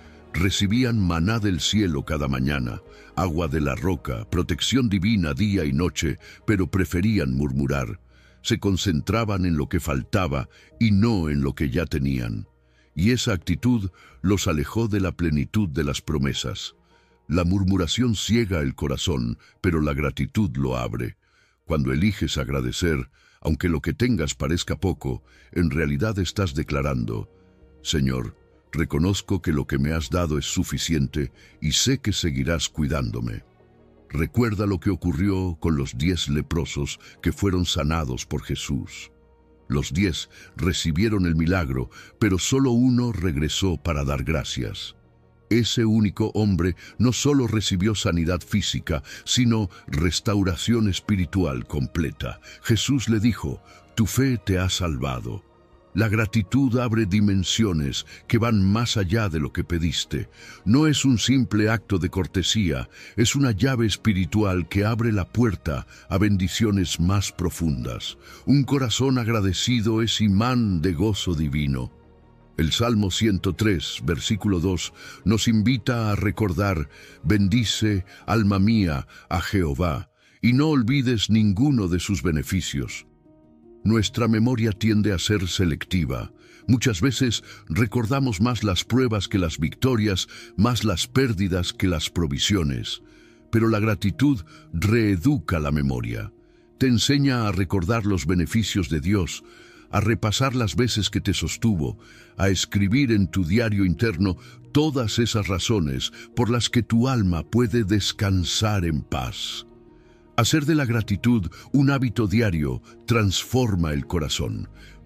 Recibían maná del cielo cada mañana, agua de la roca, protección divina día y noche, pero preferían murmurar. Se concentraban en lo que faltaba y no en lo que ya tenían. Y esa actitud los alejó de la plenitud de las promesas. La murmuración ciega el corazón, pero la gratitud lo abre. Cuando eliges agradecer, aunque lo que tengas parezca poco, en realidad estás declarando: Señor, reconozco que lo que me has dado es suficiente y sé que seguirás cuidándome. Recuerda lo que ocurrió con los 10 leprosos que fueron sanados por Jesús. Los 10 recibieron el milagro, pero solo uno regresó para dar gracias. Ese único hombre no solo recibió sanidad física, sino restauración espiritual completa. Jesús le dijo: tu fe te ha salvado. La gratitud abre dimensiones que van más allá de lo que pediste. No es un simple acto de cortesía, es una llave espiritual que abre la puerta a bendiciones más profundas. Un corazón agradecido es imán de gozo divino. El Salmo 103, versículo 2, nos invita a recordar: bendice, alma mía, a Jehová, y no olvides ninguno de sus beneficios. Nuestra memoria tiende a ser selectiva. Muchas veces recordamos más las pruebas que las victorias, más las pérdidas que las provisiones. Pero la gratitud reeduca la memoria. Te enseña a recordar los beneficios de Dios, a repasar las veces que te sostuvo, a escribir en tu diario interno todas esas razones por las que tu alma puede descansar en paz. Hacer de la gratitud un hábito diario transforma el corazón.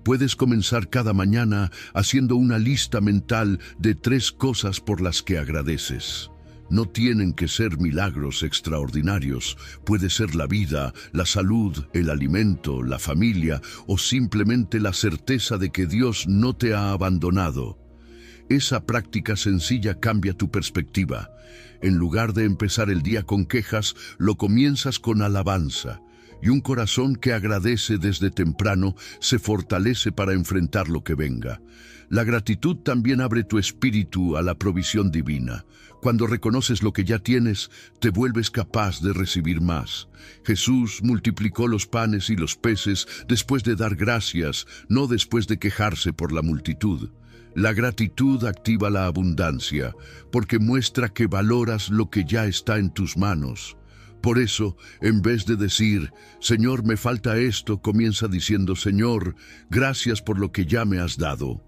Puedes comenzar cada mañana haciendo una lista mental de 3 cosas por las que agradeces. No tienen que ser milagros extraordinarios. Puede ser la vida, la salud, el alimento, la familia o simplemente la certeza de que Dios no te ha abandonado. Esa práctica sencilla cambia tu perspectiva. En lugar de empezar el día con quejas, lo comienzas con alabanza. Y un corazón que agradece desde temprano se fortalece para enfrentar lo que venga. La gratitud también abre tu espíritu a la provisión divina. Cuando reconoces lo que ya tienes, te vuelves capaz de recibir más. Jesús multiplicó los panes y los peces después de dar gracias, no después de quejarse por la multitud. La gratitud activa la abundancia, porque muestra que valoras lo que ya está en tus manos. Por eso, en vez de decir, Señor, me falta esto, comienza diciendo, Señor, gracias por lo que ya me has dado.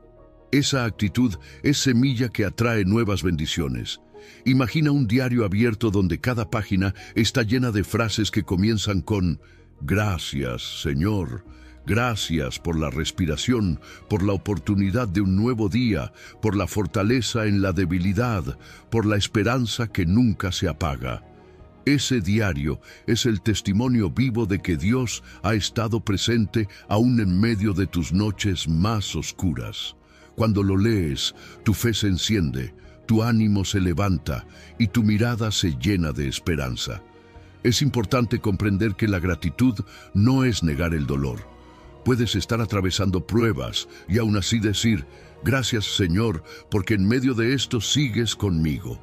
Esa actitud es semilla que atrae nuevas bendiciones. Imagina un diario abierto donde cada página está llena de frases que comienzan con, gracias, Señor. Gracias por la respiración, por la oportunidad de un nuevo día, por la fortaleza en la debilidad, por la esperanza que nunca se apaga. Ese diario es el testimonio vivo de que Dios ha estado presente aún en medio de tus noches más oscuras. Cuando lo lees, tu fe se enciende, tu ánimo se levanta y tu mirada se llena de esperanza. Es importante comprender que la gratitud no es negar el dolor. Puedes estar atravesando pruebas y aún así decir, gracias Señor, porque en medio de esto sigues conmigo.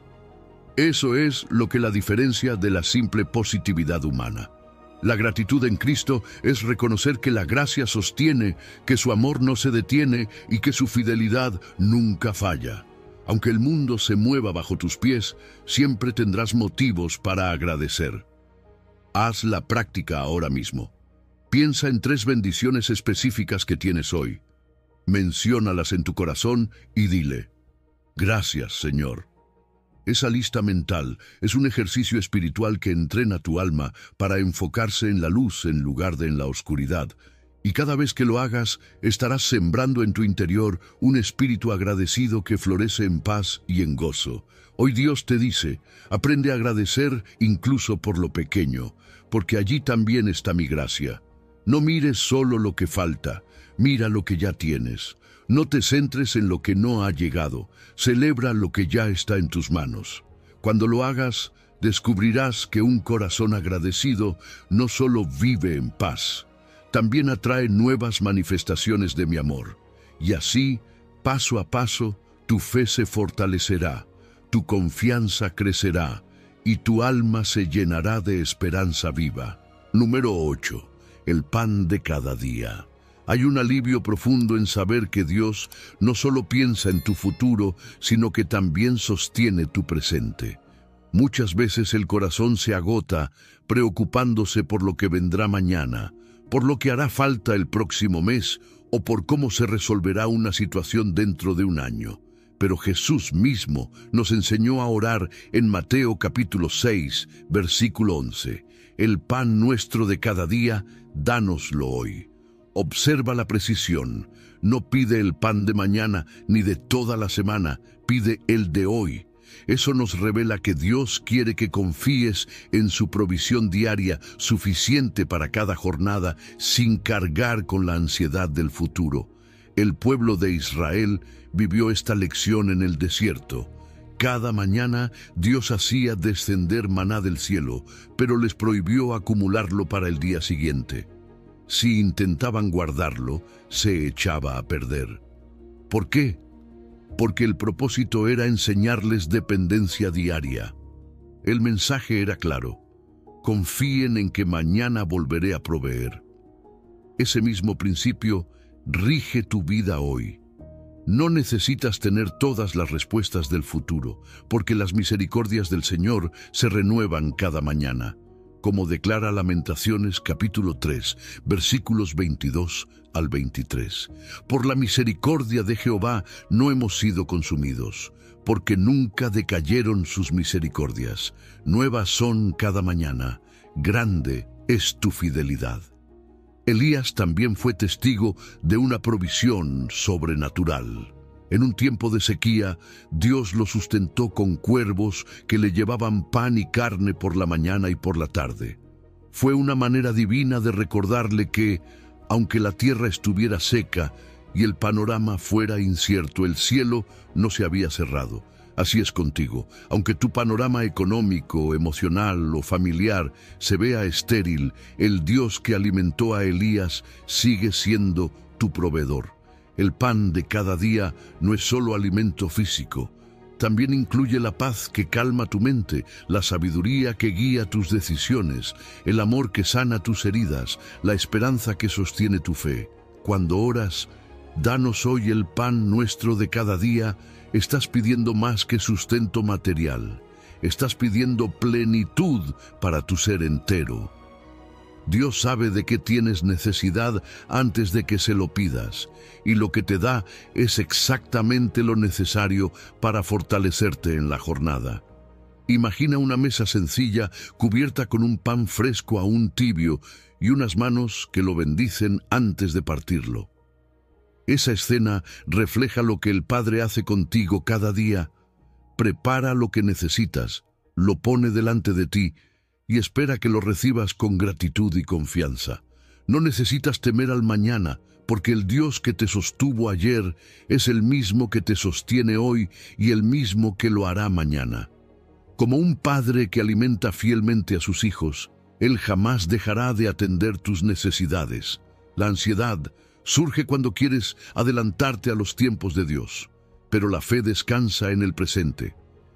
Eso es lo que la diferencia de la simple positividad humana. La gratitud en Cristo es reconocer que la gracia sostiene, que su amor no se detiene y que su fidelidad nunca falla. Aunque el mundo se mueva bajo tus pies, siempre tendrás motivos para agradecer. Haz la práctica ahora mismo. Piensa en 3 bendiciones específicas que tienes hoy. Menciónalas en tu corazón y dile, gracias, Señor. Esa lista mental es un ejercicio espiritual que entrena tu alma para enfocarse en la luz en lugar de en la oscuridad. Y cada vez que lo hagas, estarás sembrando en tu interior un espíritu agradecido que florece en paz y en gozo. Hoy Dios te dice, aprende a agradecer incluso por lo pequeño, porque allí también está mi gracia. No mires solo lo que falta, mira lo que ya tienes. No te centres en lo que no ha llegado, celebra lo que ya está en tus manos. Cuando lo hagas, descubrirás que un corazón agradecido no solo vive en paz, también atrae nuevas manifestaciones de mi amor. Y así, paso a paso, tu fe se fortalecerá, tu confianza crecerá y tu alma se llenará de esperanza viva. Número 8. El pan de cada día. Hay un alivio profundo en saber que Dios no solo piensa en tu futuro, sino que también sostiene tu presente. Muchas veces el corazón se agota preocupándose por lo que vendrá mañana, por lo que hará falta el próximo mes o por cómo se resolverá una situación dentro de un año. Pero Jesús mismo nos enseñó a orar en Mateo capítulo 6, versículo 11. El pan nuestro de cada día, dánoslo hoy. Observa la precisión. No pide el pan de mañana ni de toda la semana, pide el de hoy. Eso nos revela que Dios quiere que confíes en su provisión diaria suficiente para cada jornada sin cargar con la ansiedad del futuro. El pueblo de Israel vivió esta lección en el desierto. Cada mañana Dios hacía descender maná del cielo, pero les prohibió acumularlo para el día siguiente. Si intentaban guardarlo, se echaba a perder. ¿Por qué? Porque el propósito era enseñarles dependencia diaria. El mensaje era claro: confíen en que mañana volveré a proveer. Ese mismo principio rige tu vida hoy. No necesitas tener todas las respuestas del futuro, porque las misericordias del Señor se renuevan cada mañana. Como declara Lamentaciones capítulo 3, versículos 22 al 23. Por la misericordia de Jehová no hemos sido consumidos, porque nunca decayeron sus misericordias. Nuevas son cada mañana, grande es tu fidelidad. Elías también fue testigo de una provisión sobrenatural. En un tiempo de sequía, Dios lo sustentó con cuervos que le llevaban pan y carne por la mañana y por la tarde. Fue una manera divina de recordarle que, aunque la tierra estuviera seca y el panorama fuera incierto, el cielo no se había cerrado. Así es contigo. Aunque tu panorama económico, emocional o familiar se vea estéril, el Dios que alimentó a Elías sigue siendo tu proveedor. El pan de cada día no es solo alimento físico. También incluye la paz que calma tu mente, la sabiduría que guía tus decisiones, el amor que sana tus heridas, la esperanza que sostiene tu fe. Cuando oras, danos hoy el pan nuestro de cada día, estás pidiendo más que sustento material. Estás pidiendo plenitud para tu ser entero. Dios sabe de qué tienes necesidad antes de que se lo pidas, y lo que te da es exactamente lo necesario para fortalecerte en la jornada. Imagina una mesa sencilla cubierta con un pan fresco aún tibio y unas manos que lo bendicen antes de partirlo. Esa escena refleja lo que el Padre hace contigo cada día. Prepara lo que necesitas, lo pone delante de ti y espera que lo recibas con gratitud y confianza. No necesitas temer al mañana, porque el Dios que te sostuvo ayer es el mismo que te sostiene hoy y el mismo que lo hará mañana. Como un padre que alimenta fielmente a sus hijos, Él jamás dejará de atender tus necesidades. La ansiedad surge cuando quieres adelantarte a los tiempos de Dios, pero la fe descansa en el presente.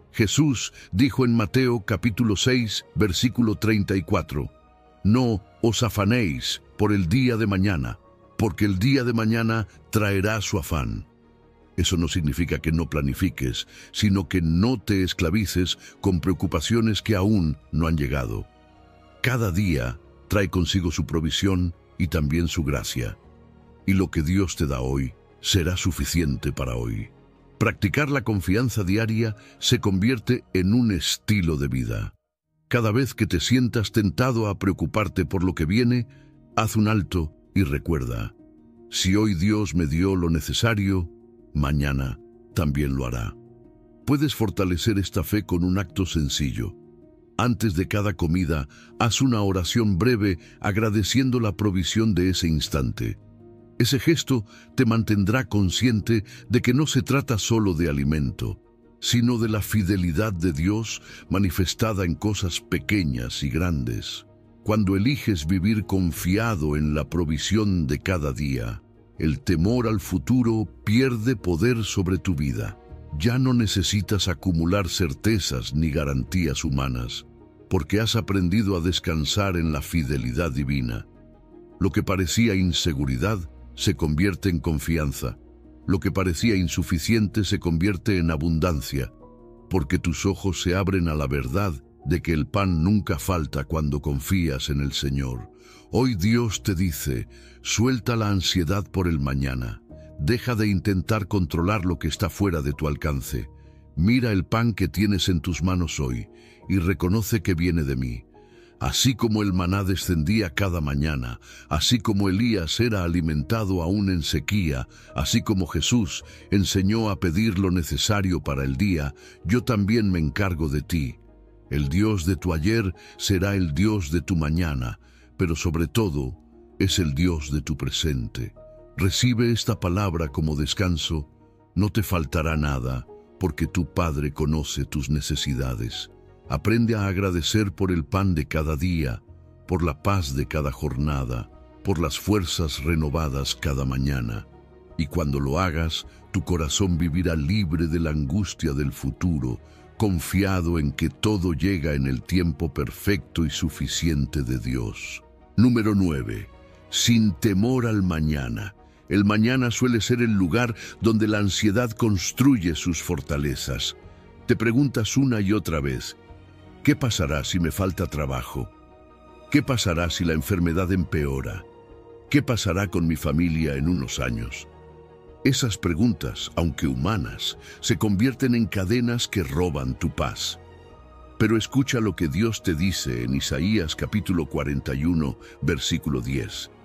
Jesús dijo en Mateo capítulo 6, versículo 34, «No os afanéis por el día de mañana, porque el día de mañana traerá su afán». Eso no significa que no planifiques, sino que no te esclavices con preocupaciones que aún no han llegado. Cada día trae consigo su provisión y también su gracia. Y lo que Dios te da hoy será suficiente para hoy. Practicar la confianza diaria se convierte en un estilo de vida. Cada vez que te sientas tentado a preocuparte por lo que viene, haz un alto y recuerda, si hoy Dios me dio lo necesario, mañana también lo hará. Puedes fortalecer esta fe con un acto sencillo. Antes de cada comida, haz una oración breve agradeciendo la provisión de ese instante. Ese gesto te mantendrá consciente de que no se trata solo de alimento, sino de la fidelidad de Dios manifestada en cosas pequeñas y grandes. Cuando eliges vivir confiado en la provisión de cada día, el temor al futuro pierde poder sobre tu vida. Ya no necesitas acumular certezas ni garantías humanas, porque has aprendido a descansar en la fidelidad divina. Lo que parecía inseguridad se convierte en confianza. Lo que parecía insuficiente se convierte en abundancia, porque tus ojos se abren a la verdad de que el pan nunca falta cuando confías en el Señor. Hoy Dios te dice, suelta la ansiedad por el mañana. Deja de intentar controlar lo que está fuera de tu alcance. Mira el pan que tienes en tus manos hoy y reconoce que viene de mí. Así como el maná descendía cada mañana, así como Elías era alimentado aún en sequía, así como Jesús enseñó a pedir lo necesario para el día, yo también me encargo de ti. El Dios de tu ayer será el Dios de tu mañana, pero sobre todo es el Dios de tu presente. Recibe esta palabra como descanso, no te faltará nada, porque tu Padre conoce tus necesidades. Aprende a agradecer por el pan de cada día, por la paz de cada jornada, por las fuerzas renovadas cada mañana. Y cuando lo hagas, tu corazón vivirá libre de la angustia del futuro, confiado en que todo llega en el tiempo perfecto y suficiente de Dios. Número 9. Sin temor al mañana. El mañana suele ser el lugar donde la ansiedad construye sus fortalezas. Te preguntas una y otra vez, ¿qué pasará si me falta trabajo? ¿Qué pasará si la enfermedad empeora? ¿Qué pasará con mi familia en unos años? Esas preguntas, aunque humanas, se convierten en cadenas que roban tu paz. Pero escucha lo que Dios te dice en Isaías capítulo 41, versículo 10.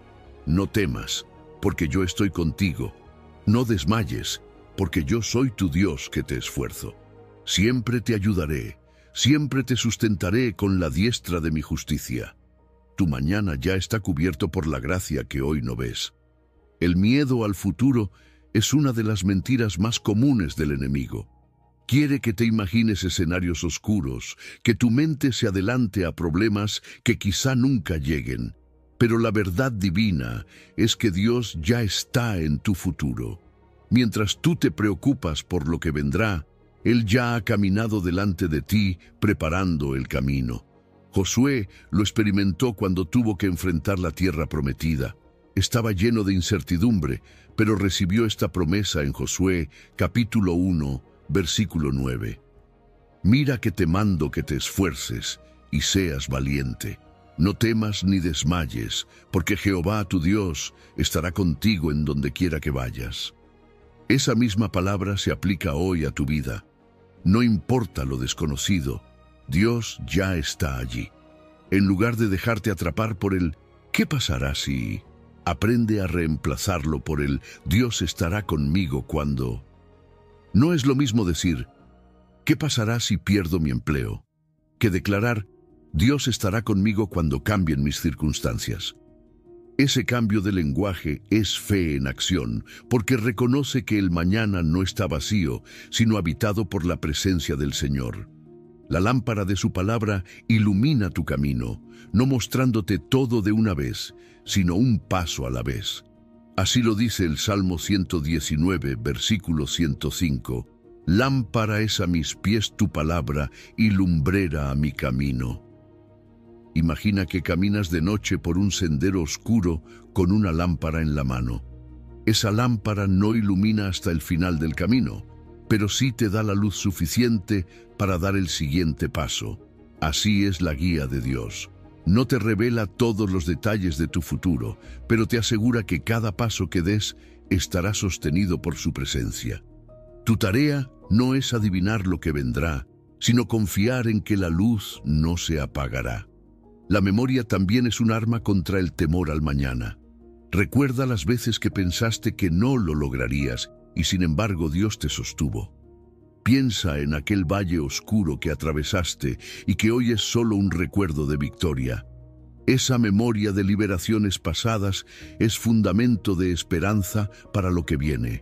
No temas, porque yo estoy contigo. No desmayes, porque yo soy tu Dios que te esfuerzo. Siempre te ayudaré, siempre te sustentaré con la diestra de mi justicia. Tu mañana ya está cubierto por la gracia que hoy no ves. El miedo al futuro es una de las mentiras más comunes del enemigo. Quiere que te imagines escenarios oscuros, que tu mente se adelante a problemas que quizá nunca lleguen. Pero la verdad divina es que Dios ya está en tu futuro. Mientras tú te preocupas por lo que vendrá, Él ya ha caminado delante de ti, preparando el camino. Josué lo experimentó cuando tuvo que enfrentar la tierra prometida. Estaba lleno de incertidumbre, pero recibió esta promesa en Josué, capítulo 1, versículo 9. Mira que te mando que te esfuerces y seas valiente. No temas ni desmayes, porque Jehová tu Dios estará contigo en donde quiera que vayas. Esa misma palabra se aplica hoy a tu vida. No importa lo desconocido, Dios ya está allí. En lugar de dejarte atrapar por el ¿qué pasará si? Aprende a reemplazarlo por el Dios estará conmigo cuando. No es lo mismo decir ¿qué pasará si pierdo mi empleo? Que declarar Dios estará conmigo cuando cambien mis circunstancias. Ese cambio de lenguaje es fe en acción, porque reconoce que el mañana no está vacío, sino habitado por la presencia del Señor. La lámpara de su palabra ilumina tu camino, no mostrándote todo de una vez, sino un paso a la vez. Así lo dice el Salmo 119, versículo 105. Lámpara es a mis pies tu palabra y lumbrera a mi camino. Imagina que caminas de noche por un sendero oscuro con una lámpara en la mano. Esa lámpara no ilumina hasta el final del camino, pero sí te da la luz suficiente para dar el siguiente paso. Así es la guía de Dios. No te revela todos los detalles de tu futuro, pero te asegura que cada paso que des estará sostenido por su presencia. Tu tarea no es adivinar lo que vendrá, sino confiar en que la luz no se apagará. La memoria también es un arma contra el temor al mañana. Recuerda las veces que pensaste que no lo lograrías y sin embargo Dios te sostuvo. Piensa en aquel valle oscuro que atravesaste y que hoy es solo un recuerdo de victoria. Esa memoria de liberaciones pasadas es fundamento de esperanza para lo que viene.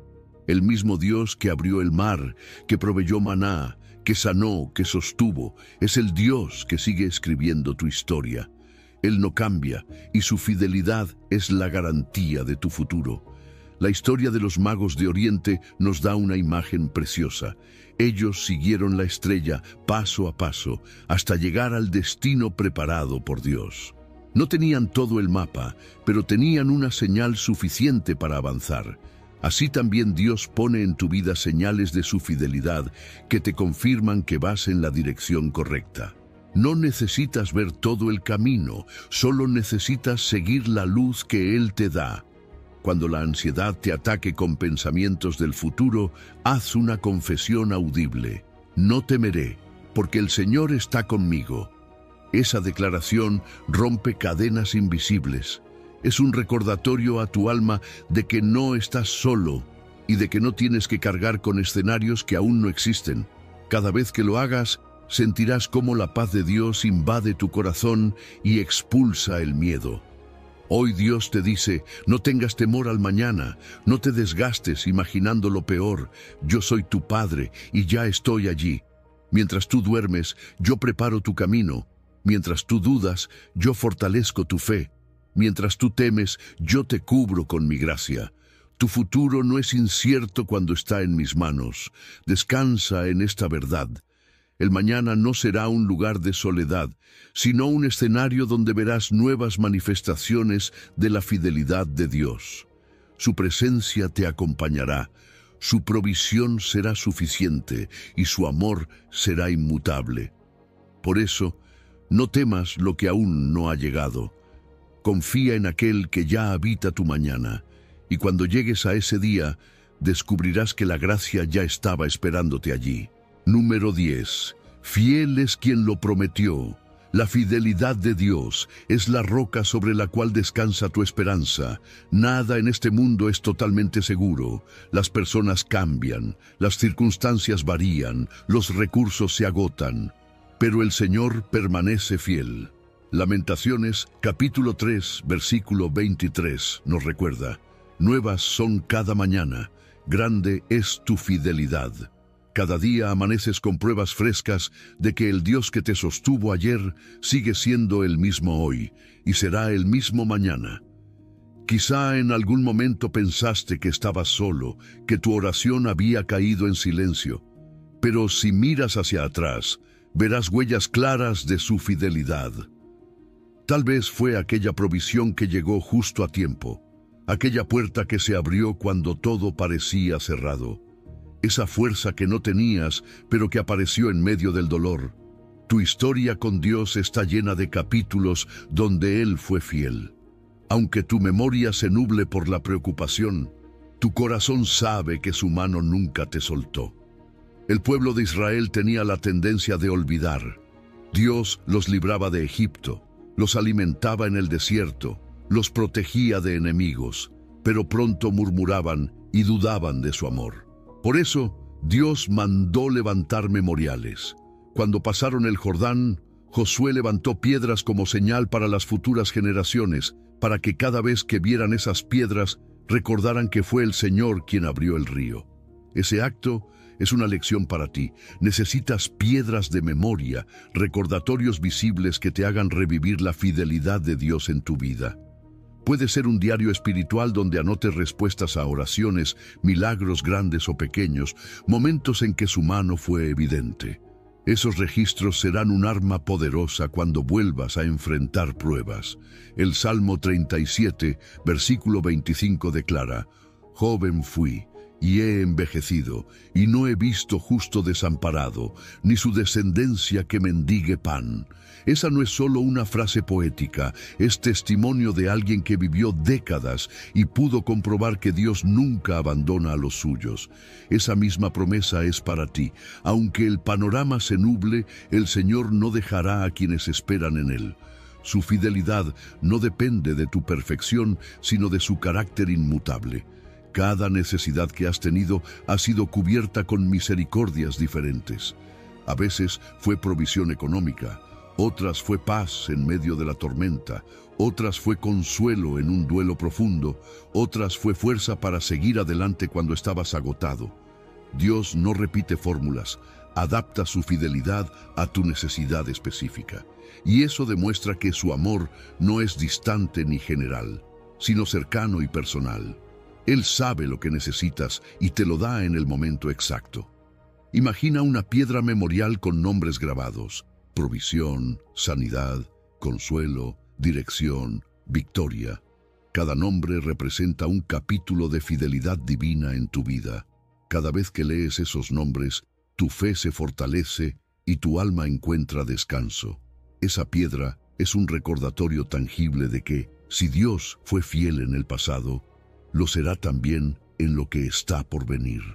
El mismo Dios que abrió el mar, que proveyó maná, que sanó, que sostuvo, es el Dios que sigue escribiendo tu historia. Él no cambia y su fidelidad es la garantía de tu futuro. La historia de los magos de Oriente nos da una imagen preciosa. Ellos siguieron la estrella paso a paso hasta llegar al destino preparado por Dios. No tenían todo el mapa, pero tenían una señal suficiente para avanzar. Así también Dios pone en tu vida señales de su fidelidad que te confirman que vas en la dirección correcta. No necesitas ver todo el camino, solo necesitas seguir la luz que Él te da. Cuando la ansiedad te ataque con pensamientos del futuro, haz una confesión audible. No temeré, porque el Señor está conmigo. Esa declaración rompe cadenas invisibles. Es un recordatorio a tu alma de que no estás solo y de que no tienes que cargar con escenarios que aún no existen. Cada vez que lo hagas, sentirás cómo la paz de Dios invade tu corazón y expulsa el miedo. Hoy Dios te dice, no tengas temor al mañana, no te desgastes imaginando lo peor. Yo soy tu Padre y ya estoy allí. Mientras tú duermes, yo preparo tu camino. Mientras tú dudas, yo fortalezco tu fe. Mientras tú temes, yo te cubro con mi gracia. Tu futuro no es incierto cuando está en mis manos. Descansa en esta verdad. El mañana no será un lugar de soledad, sino un escenario donde verás nuevas manifestaciones de la fidelidad de Dios. Su presencia te acompañará, su provisión será suficiente y su amor será inmutable. Por eso, no temas lo que aún no ha llegado. Confía en aquel que ya habita tu mañana, y cuando llegues a ese día, descubrirás que la gracia ya estaba esperándote allí. Número 10. Fiel es quien lo prometió. La fidelidad de Dios es la roca sobre la cual descansa tu esperanza. Nada en este mundo es totalmente seguro. Las personas cambian, las circunstancias varían, los recursos se agotan, pero el Señor permanece fiel. Lamentaciones, capítulo 3, versículo 23, nos recuerda: nuevas son cada mañana, grande es tu fidelidad. Cada día amaneces con pruebas frescas de que el Dios que te sostuvo ayer sigue siendo el mismo hoy y será el mismo mañana. Quizá en algún momento pensaste que estabas solo, que tu oración había caído en silencio, pero si miras hacia atrás, verás huellas claras de su fidelidad. Tal vez fue aquella provisión que llegó justo a tiempo, aquella puerta que se abrió cuando todo parecía cerrado, esa fuerza que no tenías, pero que apareció en medio del dolor. Tu historia con Dios está llena de capítulos donde Él fue fiel. Aunque tu memoria se nuble por la preocupación, tu corazón sabe que su mano nunca te soltó. El pueblo de Israel tenía la tendencia de olvidar. Dios los libraba de Egipto, los alimentaba en el desierto, los protegía de enemigos, pero pronto murmuraban y dudaban de su amor. Por eso, Dios mandó levantar memoriales. Cuando pasaron el Jordán, Josué levantó piedras como señal para las futuras generaciones, para que cada vez que vieran esas piedras, recordaran que fue el Señor quien abrió el río. Ese acto es una lección para ti. Necesitas piedras de memoria, recordatorios visibles que te hagan revivir la fidelidad de Dios en tu vida. Puede ser un diario espiritual donde anotes respuestas a oraciones, milagros grandes o pequeños, momentos en que su mano fue evidente. Esos registros serán un arma poderosa cuando vuelvas a enfrentar pruebas. El Salmo 37, versículo 25 declara: joven fui y he envejecido, y no he visto justo desamparado, ni su descendencia que mendigue pan. Esa no es solo una frase poética, es testimonio de alguien que vivió décadas y pudo comprobar que Dios nunca abandona a los suyos. Esa misma promesa es para ti. Aunque el panorama se nuble, el Señor no dejará a quienes esperan en Él. Su fidelidad no depende de tu perfección, sino de su carácter inmutable. Cada necesidad que has tenido ha sido cubierta con misericordias diferentes. A veces fue provisión económica, otras fue paz en medio de la tormenta, otras fue consuelo en un duelo profundo, otras fue fuerza para seguir adelante cuando estabas agotado. Dios no repite fórmulas, adapta su fidelidad a tu necesidad específica. Y eso demuestra que su amor no es distante ni general, sino cercano y personal. Él sabe lo que necesitas y te lo da en el momento exacto. Imagina una piedra memorial con nombres grabados: provisión, sanidad, consuelo, dirección, victoria. Cada nombre representa un capítulo de fidelidad divina en tu vida. Cada vez que lees esos nombres, tu fe se fortalece y tu alma encuentra descanso. Esa piedra es un recordatorio tangible de que, si Dios fue fiel en el pasado, lo será también en lo que está por venir.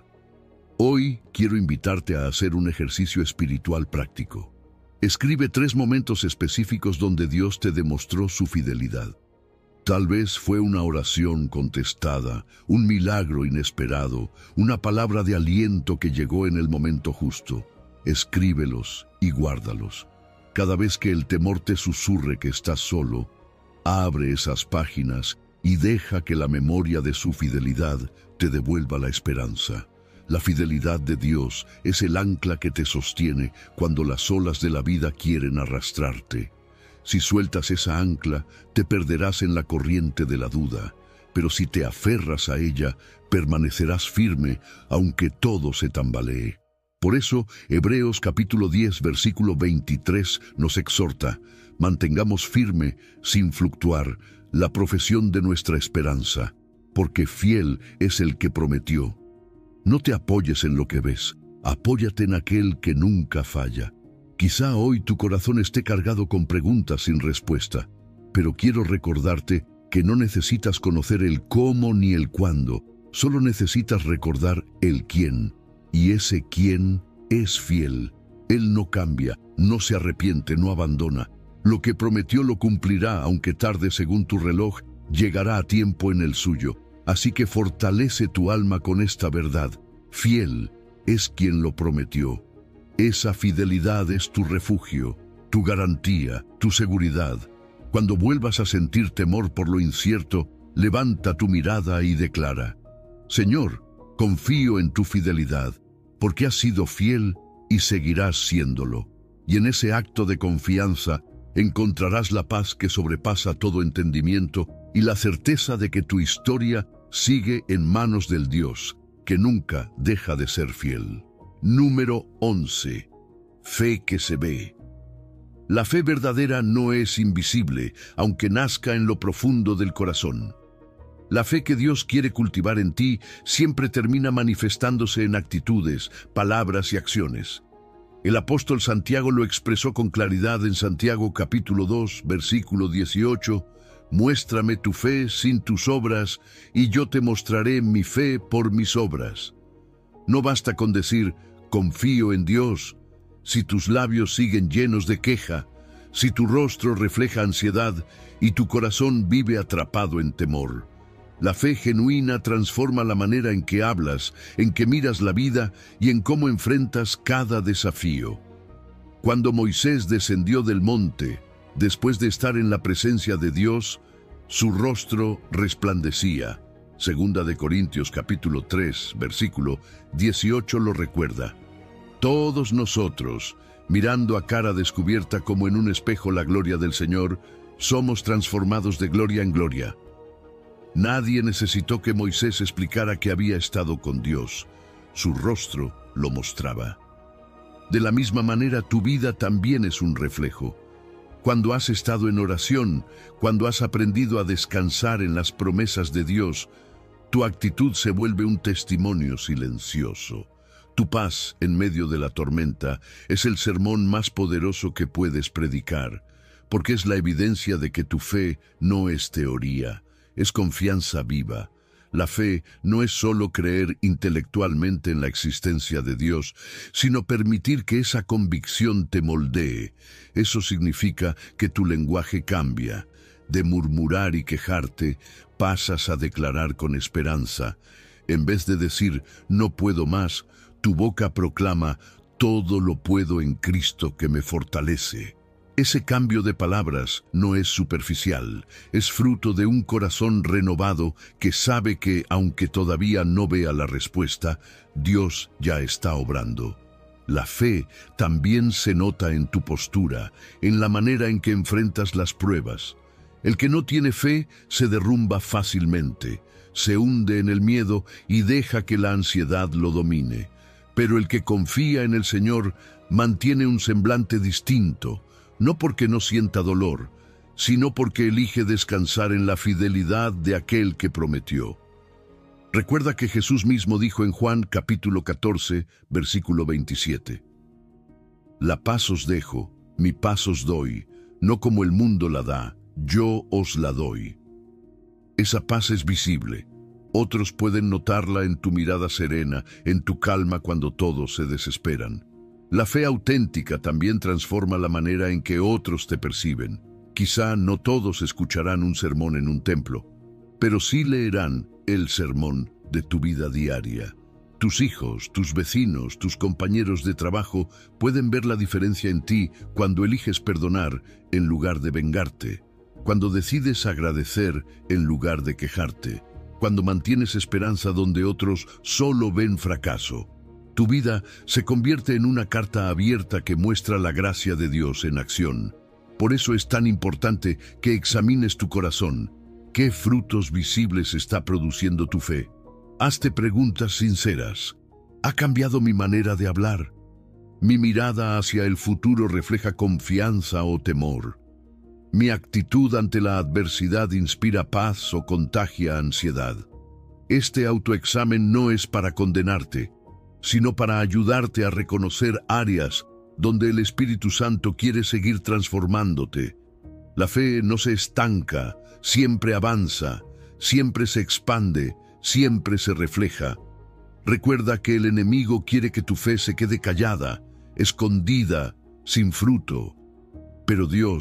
Hoy quiero invitarte a hacer un ejercicio espiritual práctico. Escribe 3 momentos específicos donde Dios te demostró su fidelidad. Tal vez fue una oración contestada, un milagro inesperado, una palabra de aliento que llegó en el momento justo. Escríbelos y guárdalos. Cada vez que el temor te susurre que estás solo, abre esas páginas y deja que la memoria de su fidelidad te devuelva la esperanza. La fidelidad de Dios es el ancla que te sostiene cuando las olas de la vida quieren arrastrarte. Si sueltas esa ancla, te perderás en la corriente de la duda, pero si te aferras a ella, permanecerás firme aunque todo se tambalee. Por eso, Hebreos capítulo 10, versículo 23 nos exhorta: mantengamos firme, sin fluctuar, la profesión de nuestra esperanza, porque fiel es el que prometió. No te apoyes en lo que ves, apóyate en aquel que nunca falla. Quizá hoy tu corazón esté cargado con preguntas sin respuesta, pero quiero recordarte que no necesitas conocer el cómo ni el cuándo, solo necesitas recordar el quién, y ese quién es fiel. Él no cambia, no se arrepiente, no abandona. Lo que prometió lo cumplirá, aunque tarde según tu reloj, llegará a tiempo en el suyo. Así que fortalece tu alma con esta verdad. Fiel es quien lo prometió. Esa fidelidad es tu refugio, tu garantía, tu seguridad. Cuando vuelvas a sentir temor por lo incierto, levanta tu mirada y declara: Señor, confío en tu fidelidad, porque has sido fiel y seguirás siéndolo. Y en ese acto de confianza encontrarás la paz que sobrepasa todo entendimiento y la certeza de que tu historia sigue en manos del Dios, que nunca deja de ser fiel. Número 11. Fe que se ve. La fe verdadera no es invisible, aunque nazca en lo profundo del corazón. La fe que Dios quiere cultivar en ti siempre termina manifestándose en actitudes, palabras y acciones. El apóstol Santiago lo expresó con claridad en Santiago capítulo 2, versículo 18: Muéstrame tu fe sin tus obras, y yo te mostraré mi fe por mis obras. No basta con decir, confío en Dios, si tus labios siguen llenos de queja, si tu rostro refleja ansiedad y tu corazón vive atrapado en temor. La fe genuina transforma la manera en que hablas, en que miras la vida y en cómo enfrentas cada desafío. Cuando Moisés descendió del monte, después de estar en la presencia de Dios, su rostro resplandecía. Segunda de Corintios capítulo 3, versículo 18 lo recuerda. Todos nosotros, mirando a cara descubierta como en un espejo la gloria del Señor, somos transformados de gloria en gloria. Nadie necesitó que Moisés explicara que había estado con Dios. Su rostro lo mostraba. De la misma manera, tu vida también es un reflejo. Cuando has estado en oración, cuando has aprendido a descansar en las promesas de Dios, tu actitud se vuelve un testimonio silencioso. Tu paz en medio de la tormenta es el sermón más poderoso que puedes predicar, porque es la evidencia de que tu fe no es teoría, es confianza viva. La fe no es solo creer intelectualmente en la existencia de Dios, sino permitir que esa convicción te moldee. Eso significa que tu lenguaje cambia. De murmurar y quejarte, pasas a declarar con esperanza. En vez de decir, no puedo más, tu boca proclama, todo lo puedo en Cristo que me fortalece. Ese cambio de palabras no es superficial, es fruto de un corazón renovado que sabe que, aunque todavía no vea la respuesta, Dios ya está obrando. La fe también se nota en tu postura, en la manera en que enfrentas las pruebas. El que no tiene fe se derrumba fácilmente, se hunde en el miedo y deja que la ansiedad lo domine. Pero el que confía en el Señor mantiene un semblante distinto, no porque no sienta dolor, sino porque elige descansar en la fidelidad de aquel que prometió. Recuerda que Jesús mismo dijo en Juan capítulo 14, versículo 27: La paz os dejo, mi paz os doy, no como el mundo la da, yo os la doy. Esa paz es visible. Otros pueden notarla en tu mirada serena, en tu calma cuando todos se desesperan. La fe auténtica también transforma la manera en que otros te perciben. Quizá no todos escucharán un sermón en un templo, pero sí leerán el sermón de tu vida diaria. Tus hijos, tus vecinos, tus compañeros de trabajo pueden ver la diferencia en ti cuando eliges perdonar en lugar de vengarte, cuando decides agradecer en lugar de quejarte, cuando mantienes esperanza donde otros solo ven fracaso. Tu vida se convierte en una carta abierta que muestra la gracia de Dios en acción. Por eso es tan importante que examines tu corazón. ¿Qué frutos visibles está produciendo tu fe? Hazte preguntas sinceras. ¿Ha cambiado mi manera de hablar? ¿Mi mirada hacia el futuro refleja confianza o temor? ¿Mi actitud ante la adversidad inspira paz o contagia ansiedad? Este autoexamen no es para condenarte, sino para ayudarte a reconocer áreas donde el Espíritu Santo quiere seguir transformándote. La fe no se estanca, siempre avanza, siempre se expande, siempre se refleja. Recuerda que el enemigo quiere que tu fe se quede callada, escondida, sin fruto. Pero Dios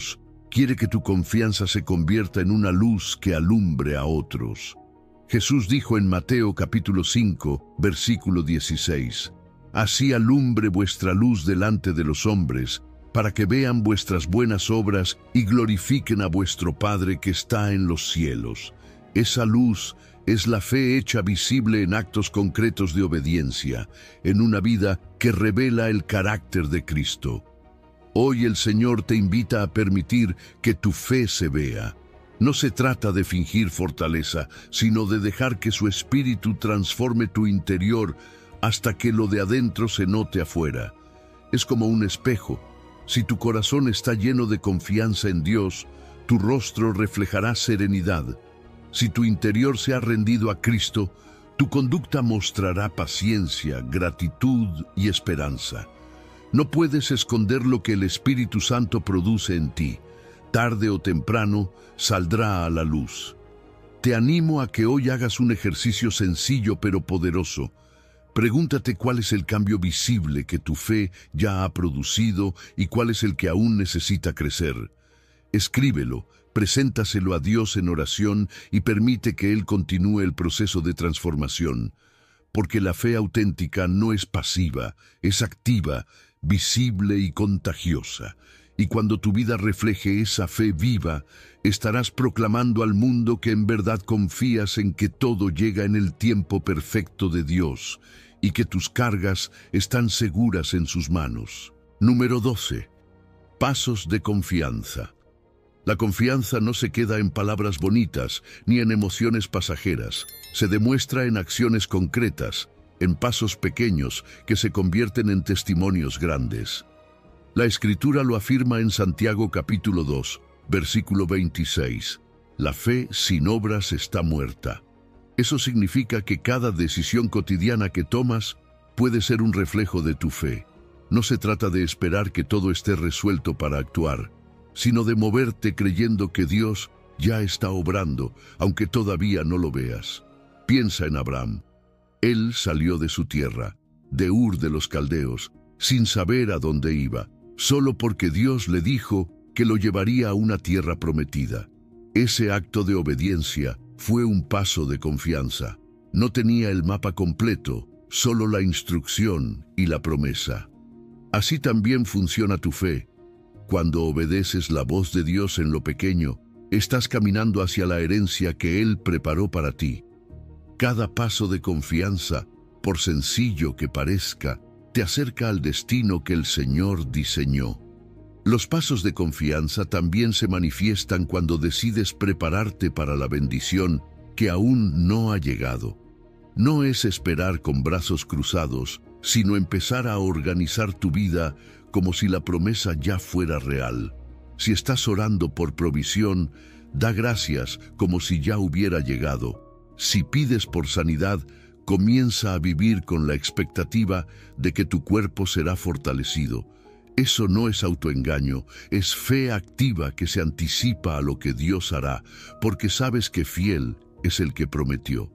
Quiere que tu confianza se convierta en una luz que alumbre a otros. Jesús dijo en Mateo capítulo 5, versículo 16, «Así alumbre vuestra luz delante de los hombres, para que vean vuestras buenas obras y glorifiquen a vuestro Padre que está en los cielos». Esa luz es la fe hecha visible en actos concretos de obediencia, en una vida que revela el carácter de Cristo. Hoy el Señor te invita a permitir que tu fe se vea. No se trata de fingir fortaleza, sino de dejar que su espíritu transforme tu interior hasta que lo de adentro se note afuera. Es como un espejo. Si tu corazón está lleno de confianza en Dios, tu rostro reflejará serenidad. Si tu interior se ha rendido a Cristo, tu conducta mostrará paciencia, gratitud y esperanza. No puedes esconder lo que el Espíritu Santo produce en ti. Tarde o temprano saldrá a la luz. Te animo a que hoy hagas un ejercicio sencillo pero poderoso. Pregúntate cuál es el cambio visible que tu fe ya ha producido y cuál es el que aún necesita crecer. Escríbelo, preséntaselo a Dios en oración y permite que Él continúe el proceso de transformación. Porque la fe auténtica no es pasiva, es activa, visible y contagiosa. Y cuando tu vida refleje esa fe viva, estarás proclamando al mundo que en verdad confías en que todo llega en el tiempo perfecto de Dios y que tus cargas están seguras en sus manos. Número 12. Pasos de confianza. La confianza no se queda en palabras bonitas ni en emociones pasajeras. Se demuestra en acciones concretas, en pasos pequeños que se convierten en testimonios grandes. La Escritura lo afirma en Santiago capítulo 2, versículo 26. La fe sin obras está muerta. Eso significa que cada decisión cotidiana que tomas puede ser un reflejo de tu fe. No se trata de esperar que todo esté resuelto para actuar, sino de moverte creyendo que Dios ya está obrando, aunque todavía no lo veas. Piensa en Abraham. Él salió de su tierra, de Ur de los Caldeos, sin saber a dónde iba, solo porque Dios le dijo que lo llevaría a una tierra prometida. Ese acto de obediencia fue un paso de confianza. No tenía el mapa completo, solo la instrucción y la promesa. Así también funciona tu fe. Cuando obedeces la voz de Dios en lo pequeño, estás caminando hacia la herencia que Él preparó para ti. Cada paso de confianza, por sencillo que parezca, te acerca al destino que el Señor diseñó. Los pasos de confianza también se manifiestan cuando decides prepararte para la bendición que aún no ha llegado. No es esperar con brazos cruzados, sino empezar a organizar tu vida como si la promesa ya fuera real. Si estás orando por provisión, da gracias como si ya hubiera llegado. Si pides por sanidad, comienza a vivir con la expectativa de que tu cuerpo será fortalecido. Eso no es autoengaño, es fe activa que se anticipa a lo que Dios hará, porque sabes que fiel es el que prometió.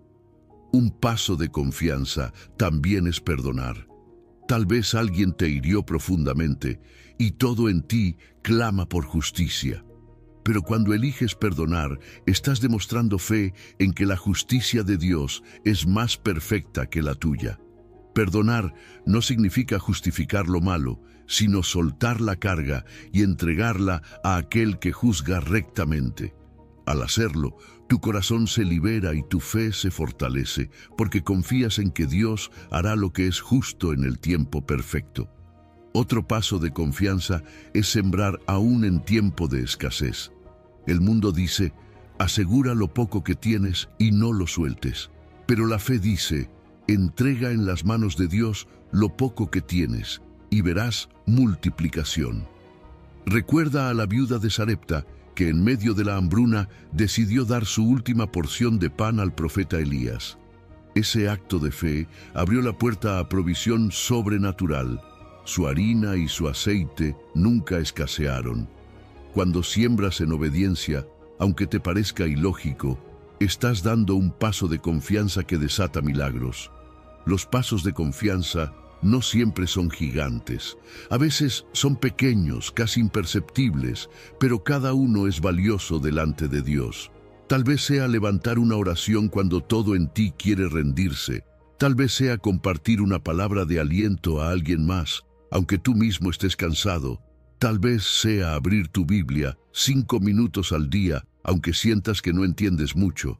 Un paso de confianza también es perdonar. Tal vez alguien te hirió profundamente y todo en ti clama por justicia. Pero cuando eliges perdonar, estás demostrando fe en que la justicia de Dios es más perfecta que la tuya. Perdonar no significa justificar lo malo, sino soltar la carga y entregarla a aquel que juzga rectamente. Al hacerlo, tu corazón se libera y tu fe se fortalece, porque confías en que Dios hará lo que es justo en el tiempo perfecto. Otro paso de confianza es sembrar aún en tiempo de escasez. El mundo dice, asegura lo poco que tienes y no lo sueltes. Pero la fe dice, entrega en las manos de Dios lo poco que tienes y verás multiplicación. Recuerda a la viuda de Sarepta, que en medio de la hambruna decidió dar su última porción de pan al profeta Elías. Ese acto de fe abrió la puerta a provisión sobrenatural. Su harina y su aceite nunca escasearon. Cuando siembras en obediencia, aunque te parezca ilógico, estás dando un paso de confianza que desata milagros. Los pasos de confianza no siempre son gigantes. A veces son pequeños, casi imperceptibles, pero cada uno es valioso delante de Dios. Tal vez sea levantar una oración cuando todo en ti quiere rendirse. Tal vez sea compartir una palabra de aliento a alguien más, aunque tú mismo estés cansado. Tal vez sea abrir tu Biblia 5 minutos al día, aunque sientas que no entiendes mucho.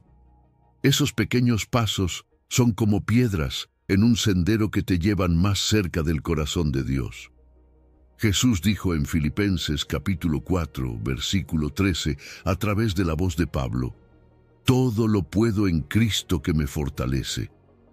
Esos pequeños pasos son como piedras en un sendero que te llevan más cerca del corazón de Dios. Jesús dijo en Filipenses capítulo 4, versículo 13, a través de la voz de Pablo: «Todo lo puedo en Cristo que me fortalece».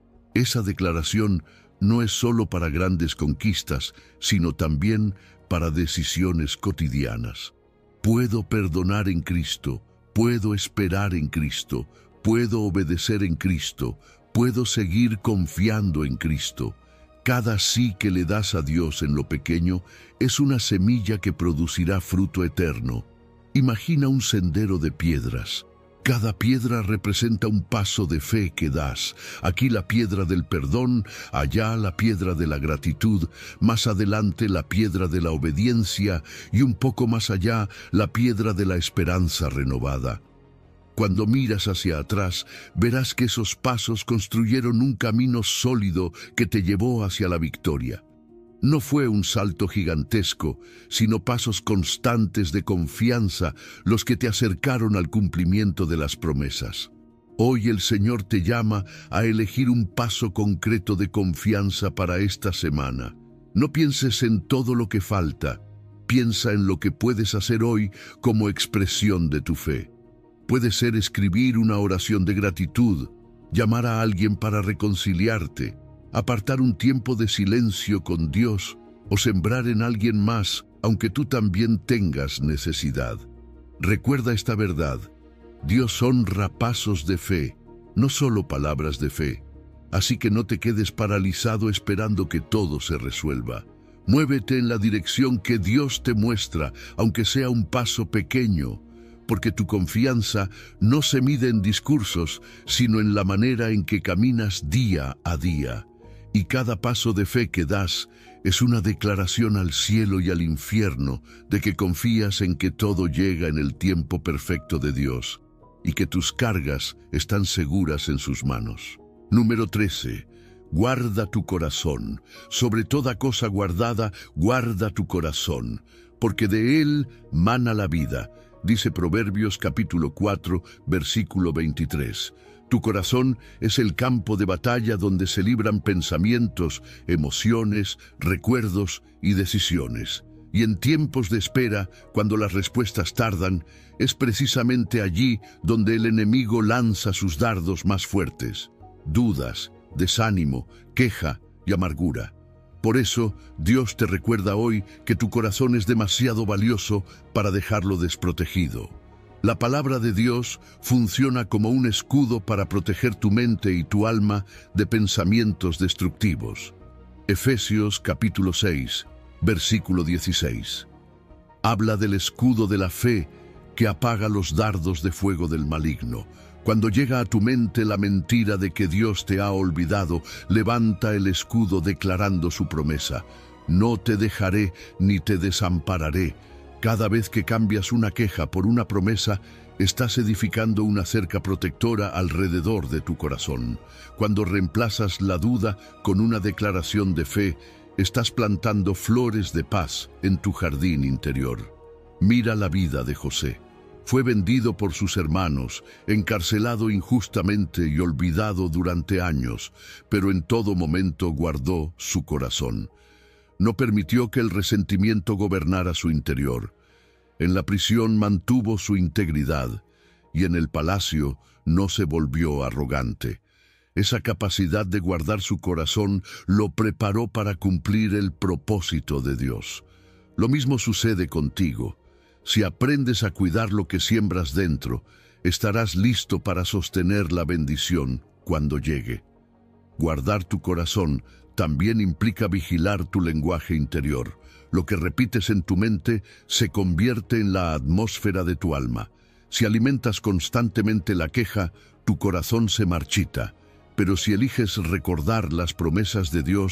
Esa declaración no es solo para grandes conquistas, sino también para decisiones cotidianas. Puedo perdonar en Cristo, puedo esperar en Cristo, puedo obedecer en Cristo, puedo seguir confiando en Cristo. Cada sí que le das a Dios en lo pequeño es una semilla que producirá fruto eterno. Imagina un sendero de piedras. Cada piedra representa un paso de fe que das. Aquí la piedra del perdón, allá la piedra de la gratitud, más adelante la piedra de la obediencia y un poco más allá la piedra de la esperanza renovada. Cuando miras hacia atrás, verás que esos pasos construyeron un camino sólido que te llevó hacia la victoria. No fue un salto gigantesco, sino pasos constantes de confianza los que te acercaron al cumplimiento de las promesas. Hoy el Señor te llama a elegir un paso concreto de confianza para esta semana. No pienses en todo lo que falta, piensa en lo que puedes hacer hoy como expresión de tu fe. Puede ser escribir una oración de gratitud, llamar a alguien para reconciliarte, apartar un tiempo de silencio con Dios o sembrar en alguien más, aunque tú también tengas necesidad. Recuerda esta verdad: Dios honra pasos de fe, no solo palabras de fe. Así que no te quedes paralizado esperando que todo se resuelva. Muévete en la dirección que Dios te muestra, aunque sea un paso pequeño, porque tu confianza no se mide en discursos, sino en la manera en que caminas día a día. Y cada paso de fe que das es una declaración al cielo y al infierno de que confías en que todo llega en el tiempo perfecto de Dios y que tus cargas están seguras en sus manos. Número 13. Guarda tu corazón. Sobre toda cosa guardada, guarda tu corazón, porque de él mana la vida. Dice Proverbios capítulo 4, versículo 23. Tu corazón es el campo de batalla donde se libran pensamientos, emociones, recuerdos y decisiones. Y en tiempos de espera, cuando las respuestas tardan, es precisamente allí donde el enemigo lanza sus dardos más fuertes: dudas, desánimo, queja y amargura. Por eso, Dios te recuerda hoy que tu corazón es demasiado valioso para dejarlo desprotegido. La palabra de Dios funciona como un escudo para proteger tu mente y tu alma de pensamientos destructivos. Efesios capítulo 6, versículo 16. Habla del escudo de la fe que apaga los dardos de fuego del maligno. Cuando llega a tu mente la mentira de que Dios te ha olvidado, levanta el escudo declarando su promesa: no te dejaré ni te desampararé. Cada vez que cambias una queja por una promesa, estás edificando una cerca protectora alrededor de tu corazón. Cuando reemplazas la duda con una declaración de fe, estás plantando flores de paz en tu jardín interior. Mira la vida de José. Fue vendido por sus hermanos, encarcelado injustamente y olvidado durante años, pero en todo momento guardó su corazón. No permitió que el resentimiento gobernara su interior. En la prisión mantuvo su integridad y en el palacio no se volvió arrogante. Esa capacidad de guardar su corazón lo preparó para cumplir el propósito de Dios. Lo mismo sucede contigo. Si aprendes a cuidar lo que siembras dentro, estarás listo para sostener la bendición cuando llegue. Guardar tu corazón también implica vigilar tu lenguaje interior. Lo que repites en tu mente se convierte en la atmósfera de tu alma. Si alimentas constantemente la queja, tu corazón se marchita. Pero si eliges recordar las promesas de Dios,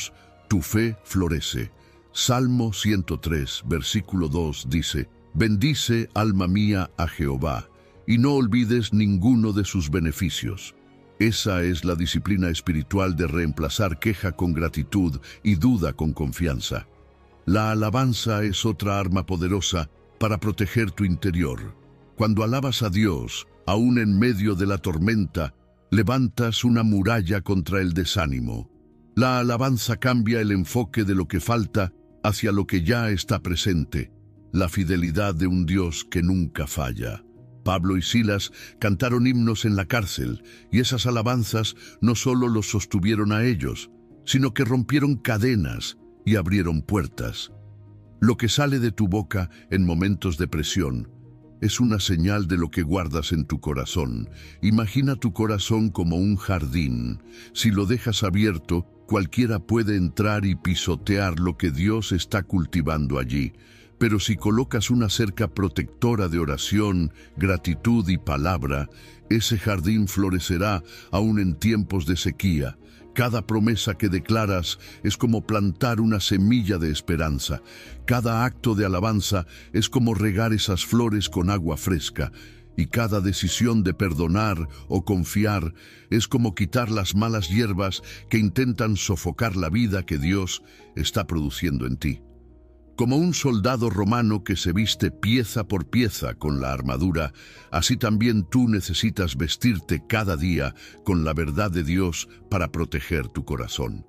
tu fe florece. Salmo 103, versículo 2 dice: bendice, alma mía, a Jehová, y no olvides ninguno de sus beneficios. Esa es la disciplina espiritual de reemplazar queja con gratitud y duda con confianza. La alabanza es otra arma poderosa para proteger tu interior. Cuando alabas a Dios, aún en medio de la tormenta, levantas una muralla contra el desánimo. La alabanza cambia el enfoque de lo que falta hacia lo que ya está presente, la fidelidad de un Dios que nunca falla. Pablo y Silas cantaron himnos en la cárcel, y esas alabanzas no solo los sostuvieron a ellos, sino que rompieron cadenas y abrieron puertas. Lo que sale de tu boca en momentos de presión es una señal de lo que guardas en tu corazón. Imagina tu corazón como un jardín. Si lo dejas abierto, cualquiera puede entrar y pisotear lo que Dios está cultivando allí. Pero si colocas una cerca protectora de oración, gratitud y palabra, ese jardín florecerá aún en tiempos de sequía. Cada promesa que declaras es como plantar una semilla de esperanza. Cada acto de alabanza es como regar esas flores con agua fresca. Y cada decisión de perdonar o confiar es como quitar las malas hierbas que intentan sofocar la vida que Dios está produciendo en ti. Como un soldado romano que se viste pieza por pieza con la armadura, así también tú necesitas vestirte cada día con la verdad de Dios para proteger tu corazón.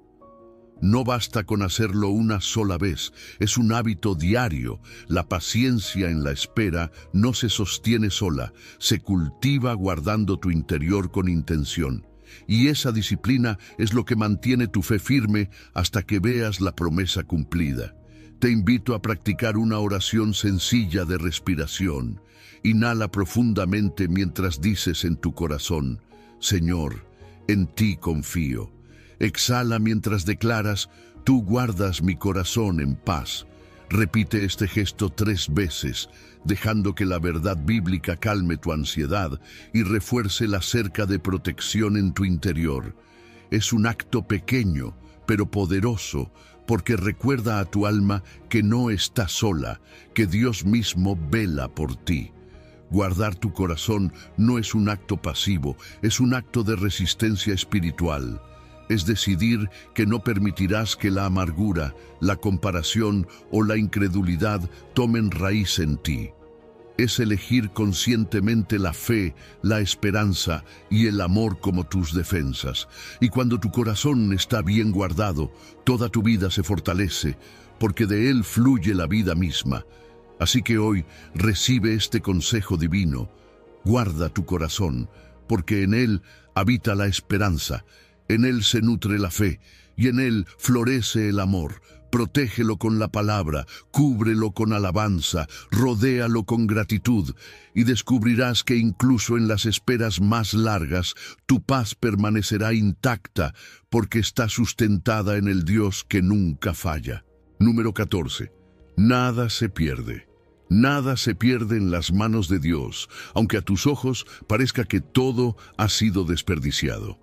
No basta con hacerlo una sola vez, es un hábito diario. La paciencia en la espera no se sostiene sola, se cultiva guardando tu interior con intención. Y esa disciplina es lo que mantiene tu fe firme hasta que veas la promesa cumplida. Te invito a practicar una oración sencilla de respiración. Inhala profundamente mientras dices en tu corazón: Señor, en ti confío. Exhala mientras declaras: tú guardas mi corazón en paz. Repite este gesto 3 veces, dejando que la verdad bíblica calme tu ansiedad y refuerce la cerca de protección en tu interior. Es un acto pequeño, pero poderoso, porque recuerda a tu alma que no está sola, que Dios mismo vela por ti. Guardar tu corazón no es un acto pasivo, es un acto de resistencia espiritual. Es decidir que no permitirás que la amargura, la comparación o la incredulidad tomen raíz en ti. Es elegir conscientemente la fe, la esperanza y el amor como tus defensas. Y cuando tu corazón está bien guardado, toda tu vida se fortalece, porque de él fluye la vida misma. Así que hoy recibe este consejo divino: guarda tu corazón, porque en él habita la esperanza, en él se nutre la fe y en él florece el amor. Protégelo con la palabra, cúbrelo con alabanza, rodéalo con gratitud, y descubrirás que incluso en las esperas más largas, tu paz permanecerá intacta, porque está sustentada en el Dios que nunca falla. Número 14. Nada se pierde. Nada se pierde en las manos de Dios, aunque a tus ojos parezca que todo ha sido desperdiciado.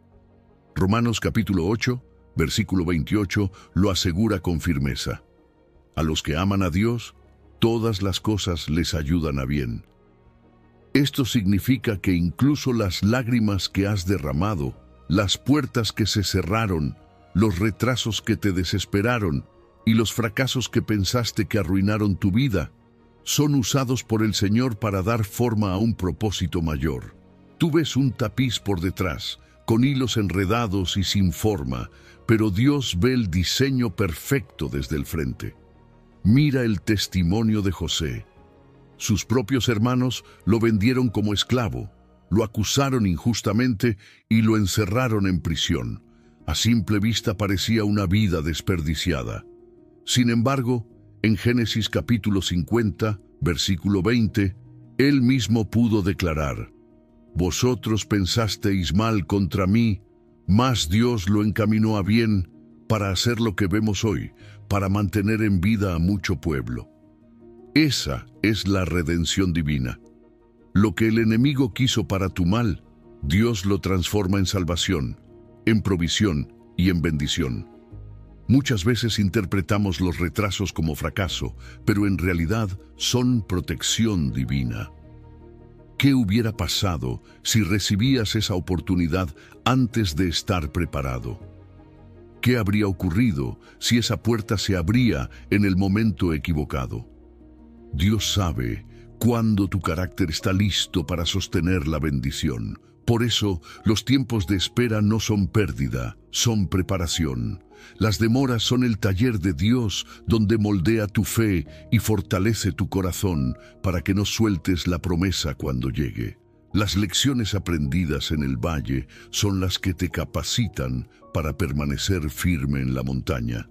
Romanos capítulo 8, versículo 28, lo asegura con firmeza: a los que aman a Dios, todas las cosas les ayudan a bien. Esto significa que incluso las lágrimas que has derramado, las puertas que se cerraron, los retrasos que te desesperaron y los fracasos que pensaste que arruinaron tu vida, son usados por el Señor para dar forma a un propósito mayor. Tú ves un tapiz por detrás, con hilos enredados y sin forma, pero Dios ve el diseño perfecto desde el frente. Mira el testimonio de José. Sus propios hermanos lo vendieron como esclavo, lo acusaron injustamente y lo encerraron en prisión. A simple vista parecía una vida desperdiciada. Sin embargo, en Génesis capítulo 50, versículo 20, él mismo pudo declarar: vosotros pensasteis mal contra mí, mas Dios lo encaminó a bien para hacer lo que vemos hoy, para mantener en vida a mucho pueblo. Esa es la redención divina. Lo que el enemigo quiso para tu mal, Dios lo transforma en salvación, en provisión y en bendición. Muchas veces interpretamos los retrasos como fracaso, pero en realidad son protección divina. ¿Qué hubiera pasado si recibías esa oportunidad antes de estar preparado? ¿Qué habría ocurrido si esa puerta se abría en el momento equivocado? Dios sabe cuándo tu carácter está listo para sostener la bendición. Por eso, los tiempos de espera no son pérdida, son preparación. Las demoras son el taller de Dios donde moldea tu fe y fortalece tu corazón para que no sueltes la promesa cuando llegue. Las lecciones aprendidas en el valle son las que te capacitan para permanecer firme en la montaña.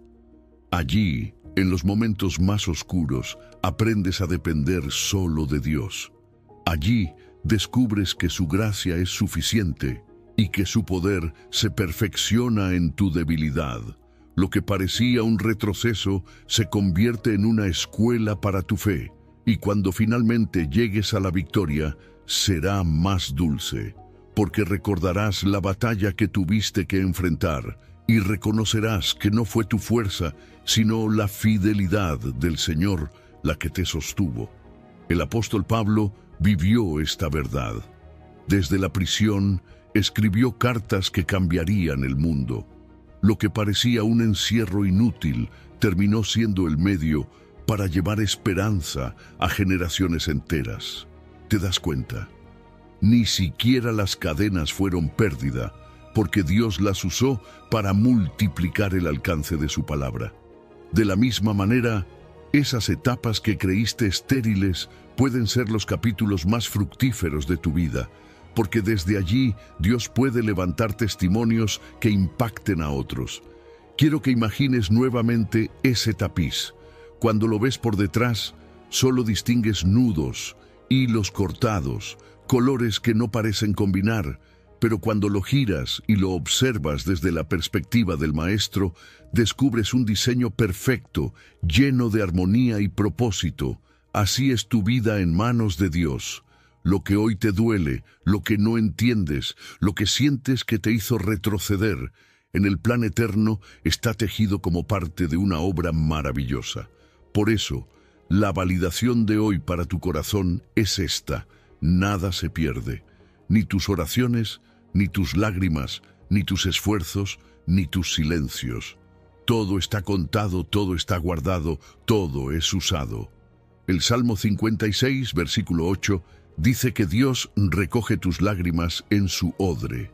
Allí, en los momentos más oscuros, aprendes a depender solo de Dios. Allí, descubres que su gracia es suficiente y que su poder se perfecciona en tu debilidad. Lo que parecía un retroceso se convierte en una escuela para tu fe, y cuando finalmente llegues a la victoria, será más dulce, porque recordarás la batalla que tuviste que enfrentar y reconocerás que no fue tu fuerza, sino la fidelidad del Señor la que te sostuvo. El apóstol Pablo vivió esta verdad. Desde la prisión, escribió cartas que cambiarían el mundo. Lo que parecía un encierro inútil terminó siendo el medio para llevar esperanza a generaciones enteras. ¿Te das cuenta? Ni siquiera las cadenas fueron pérdida, porque Dios las usó para multiplicar el alcance de su palabra. De la misma manera, esas etapas que creíste estériles pueden ser los capítulos más fructíferos de tu vida, porque desde allí Dios puede levantar testimonios que impacten a otros. Quiero que imagines nuevamente ese tapiz. Cuando lo ves por detrás, solo distingues nudos, hilos cortados, colores que no parecen combinar, pero cuando lo giras y lo observas desde la perspectiva del maestro, descubres un diseño perfecto, lleno de armonía y propósito. Así es tu vida en manos de Dios. Lo que hoy te duele, lo que no entiendes, lo que sientes que te hizo retroceder, en el plan eterno está tejido como parte de una obra maravillosa. Por eso, la validación de hoy para tu corazón es esta: nada se pierde, ni tus oraciones, ni tus lágrimas, ni tus esfuerzos, ni tus silencios. Todo está contado, todo está guardado, todo es usado. El Salmo 56, versículo 8, dice que Dios recoge tus lágrimas en su odre.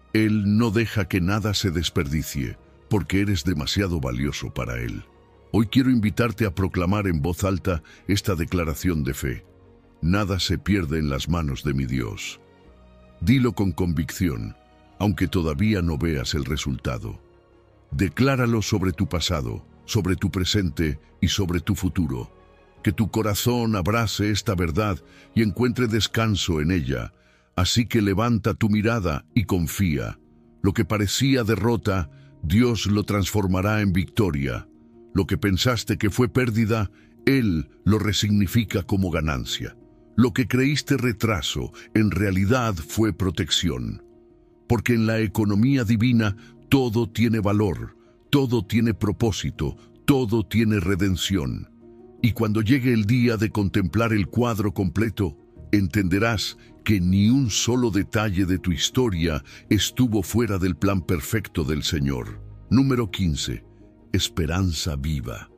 Él no deja que nada se desperdicie, porque eres demasiado valioso para Él. Hoy quiero invitarte a proclamar en voz alta esta declaración de fe: nada se pierde en las manos de mi Dios. Dilo con convicción, aunque todavía no veas el resultado. Decláralo sobre tu pasado, sobre tu presente y sobre tu futuro. Que tu corazón abrace esta verdad y encuentre descanso en ella. Así que levanta tu mirada y confía. Lo que parecía derrota, Dios lo transformará en victoria. Lo que pensaste que fue pérdida, Él lo resignifica como ganancia. Lo que creíste retraso, en realidad fue protección. Porque en la economía divina todo tiene valor, todo tiene propósito, todo tiene redención. Y cuando llegue el día de contemplar el cuadro completo, entenderás que ni un solo detalle de tu historia estuvo fuera del plan perfecto del Señor. Número 15. Esperanza viva.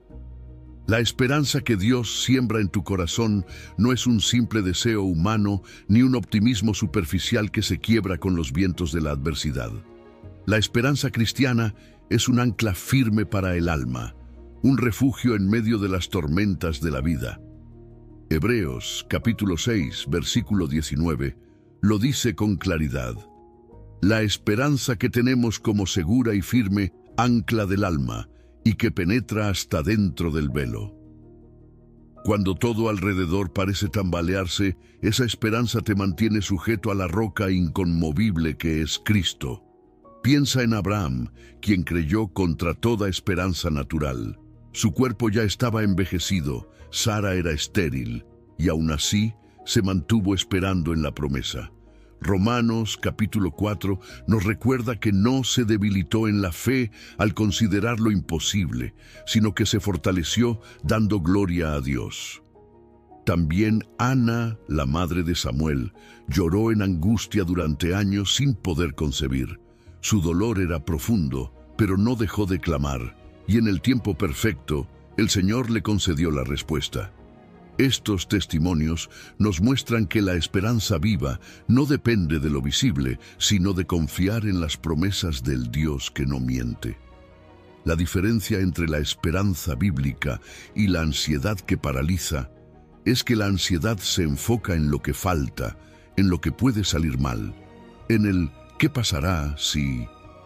La esperanza que Dios siembra en tu corazón no es un simple deseo humano ni un optimismo superficial que se quiebra con los vientos de la adversidad. La esperanza cristiana es un ancla firme para el alma, un refugio en medio de las tormentas de la vida. Hebreos capítulo 6, versículo 19, lo dice con claridad: la esperanza que tenemos como segura y firme ancla del alma, y que penetra hasta dentro del velo. Cuando todo alrededor parece tambalearse, esa esperanza te mantiene sujeto a la roca inconmovible que es Cristo. Piensa en Abraham, quien creyó contra toda esperanza natural. Su cuerpo ya estaba envejecido, Sara era estéril, y aún así se mantuvo esperando en la promesa. Romanos capítulo 4 nos recuerda que no se debilitó en la fe al considerar lo imposible, sino que se fortaleció dando gloria a Dios. También Ana, la madre de Samuel, lloró en angustia durante años sin poder concebir. Su dolor era profundo, pero no dejó de clamar, y en el tiempo perfecto, el Señor le concedió la respuesta. Estos testimonios nos muestran que la esperanza viva no depende de lo visible, sino de confiar en las promesas del Dios que no miente. La diferencia entre la esperanza bíblica y la ansiedad que paraliza es que la ansiedad se enfoca en lo que falta, en lo que puede salir mal, en el ¿qué pasará si?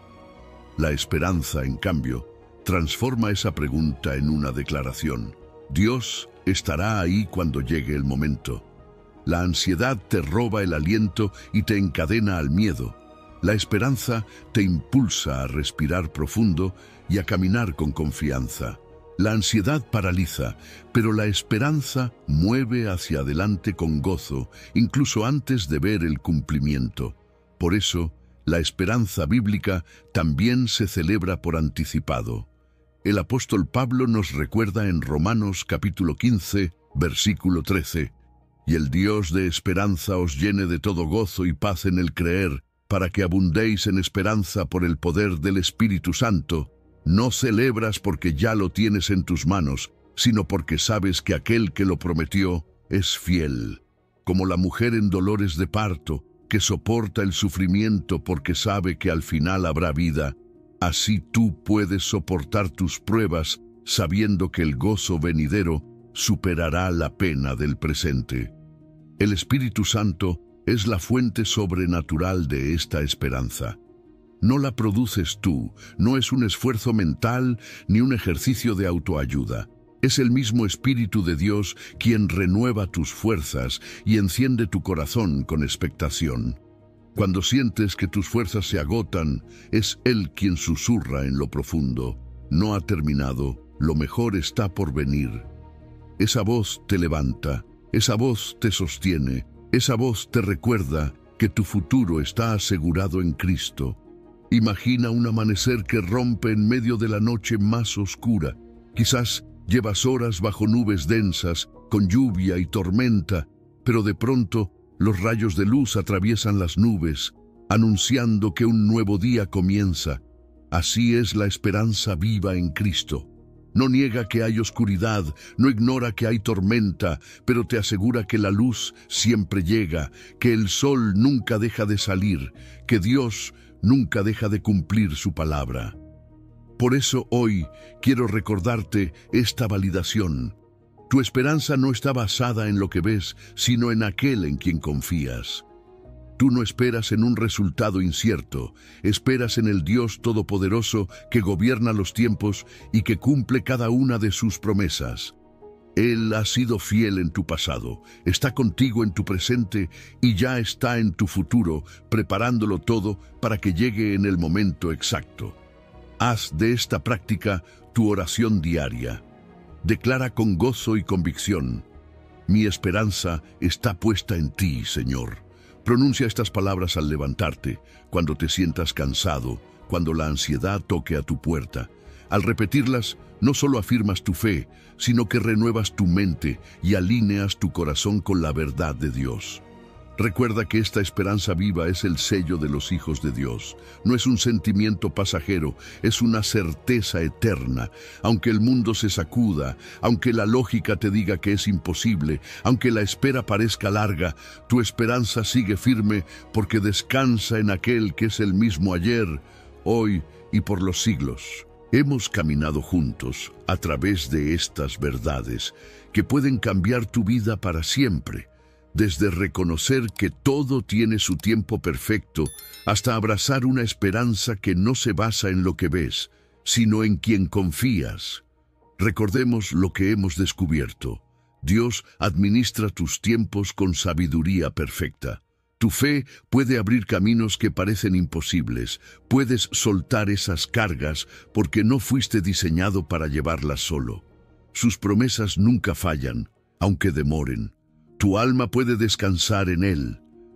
La esperanza, en cambio, transforma esa pregunta en una declaración. Dios estará ahí cuando llegue el momento. La ansiedad te roba el aliento y te encadena al miedo. La esperanza te impulsa a respirar profundo y a caminar con confianza. La ansiedad paraliza, pero la esperanza mueve hacia adelante con gozo, incluso antes de ver el cumplimiento. Por eso, la esperanza bíblica también se celebra por anticipado. El apóstol Pablo nos recuerda en Romanos capítulo 15, versículo 13, «Y el Dios de esperanza os llene de todo gozo y paz en el creer, para que abundéis en esperanza por el poder del Espíritu Santo. No celebras porque ya lo tienes en tus manos, sino porque sabes que aquel que lo prometió es fiel. Como la mujer en dolores de parto, que soporta el sufrimiento porque sabe que al final habrá vida, así tú puedes soportar tus pruebas sabiendo que el gozo venidero superará la pena del presente». El Espíritu Santo es la fuente sobrenatural de esta esperanza. No la produces tú, no es un esfuerzo mental ni un ejercicio de autoayuda. Es el mismo Espíritu de Dios quien renueva tus fuerzas y enciende tu corazón con expectación. Cuando sientes que tus fuerzas se agotan, es Él quien susurra en lo profundo: «No ha terminado, lo mejor está por venir». Esa voz te levanta, esa voz te sostiene, esa voz te recuerda que tu futuro está asegurado en Cristo. Imagina un amanecer que rompe en medio de la noche más oscura. Quizás llevas horas bajo nubes densas, con lluvia y tormenta, pero de pronto los rayos de luz atraviesan las nubes, anunciando que un nuevo día comienza. Así es la esperanza viva en Cristo. No niega que hay oscuridad, no ignora que hay tormenta, pero te asegura que la luz siempre llega, que el sol nunca deja de salir, que Dios nunca deja de cumplir su palabra. Por eso hoy quiero recordarte esta validación. Tu esperanza no está basada en lo que ves, sino en aquel en quien confías. Tú no esperas en un resultado incierto, esperas en el Dios Todopoderoso que gobierna los tiempos y que cumple cada una de sus promesas. Él ha sido fiel en tu pasado, está contigo en tu presente y ya está en tu futuro, preparándolo todo para que llegue en el momento exacto. Haz de esta práctica tu oración diaria. Declara con gozo y convicción: «Mi esperanza está puesta en ti, Señor». Pronuncia estas palabras al levantarte, cuando te sientas cansado, cuando la ansiedad toque a tu puerta. Al repetirlas, no solo afirmas tu fe, sino que renuevas tu mente y alineas tu corazón con la verdad de Dios. Recuerda que esta esperanza viva es el sello de los hijos de Dios. No es un sentimiento pasajero, es una certeza eterna. Aunque el mundo se sacuda, aunque la lógica te diga que es imposible, aunque la espera parezca larga, tu esperanza sigue firme porque descansa en aquel que es el mismo ayer, hoy y por los siglos. Hemos caminado juntos a través de estas verdades que pueden cambiar tu vida para siempre. Desde reconocer que todo tiene su tiempo perfecto, hasta abrazar una esperanza que no se basa en lo que ves, sino en quien confías. Recordemos lo que hemos descubierto. Dios administra tus tiempos con sabiduría perfecta. Tu fe puede abrir caminos que parecen imposibles. Puedes soltar esas cargas porque no fuiste diseñado para llevarlas solo. Sus promesas nunca fallan, aunque demoren. Tu alma puede descansar en Él.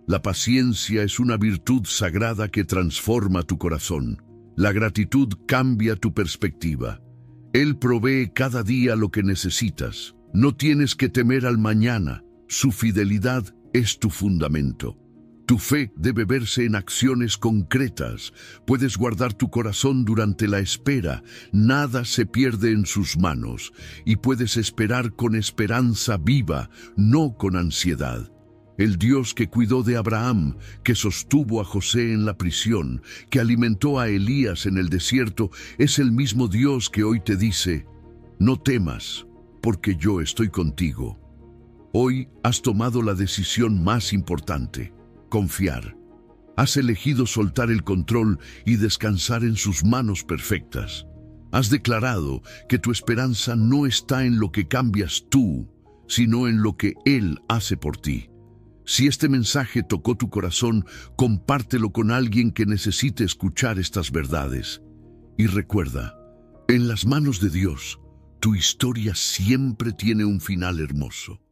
La paciencia es una virtud sagrada que transforma tu corazón. La gratitud cambia tu perspectiva. Él provee cada día lo que necesitas. No tienes que temer al mañana. Su fidelidad es tu fundamento. Tu fe debe verse en acciones concretas. Puedes guardar tu corazón durante la espera. Nada se pierde en sus manos. Y puedes esperar con esperanza viva, no con ansiedad. El Dios que cuidó de Abraham, que sostuvo a José en la prisión, que alimentó a Elías en el desierto, es el mismo Dios que hoy te dice: no temas, porque yo estoy contigo. Hoy has tomado la decisión más importante: confiar. Has elegido soltar el control y descansar en sus manos perfectas. Has declarado que tu esperanza no está en lo que cambias tú, sino en lo que Él hace por ti. Si este mensaje tocó tu corazón, compártelo con alguien que necesite escuchar estas verdades. Y recuerda, en las manos de Dios, tu historia siempre tiene un final hermoso.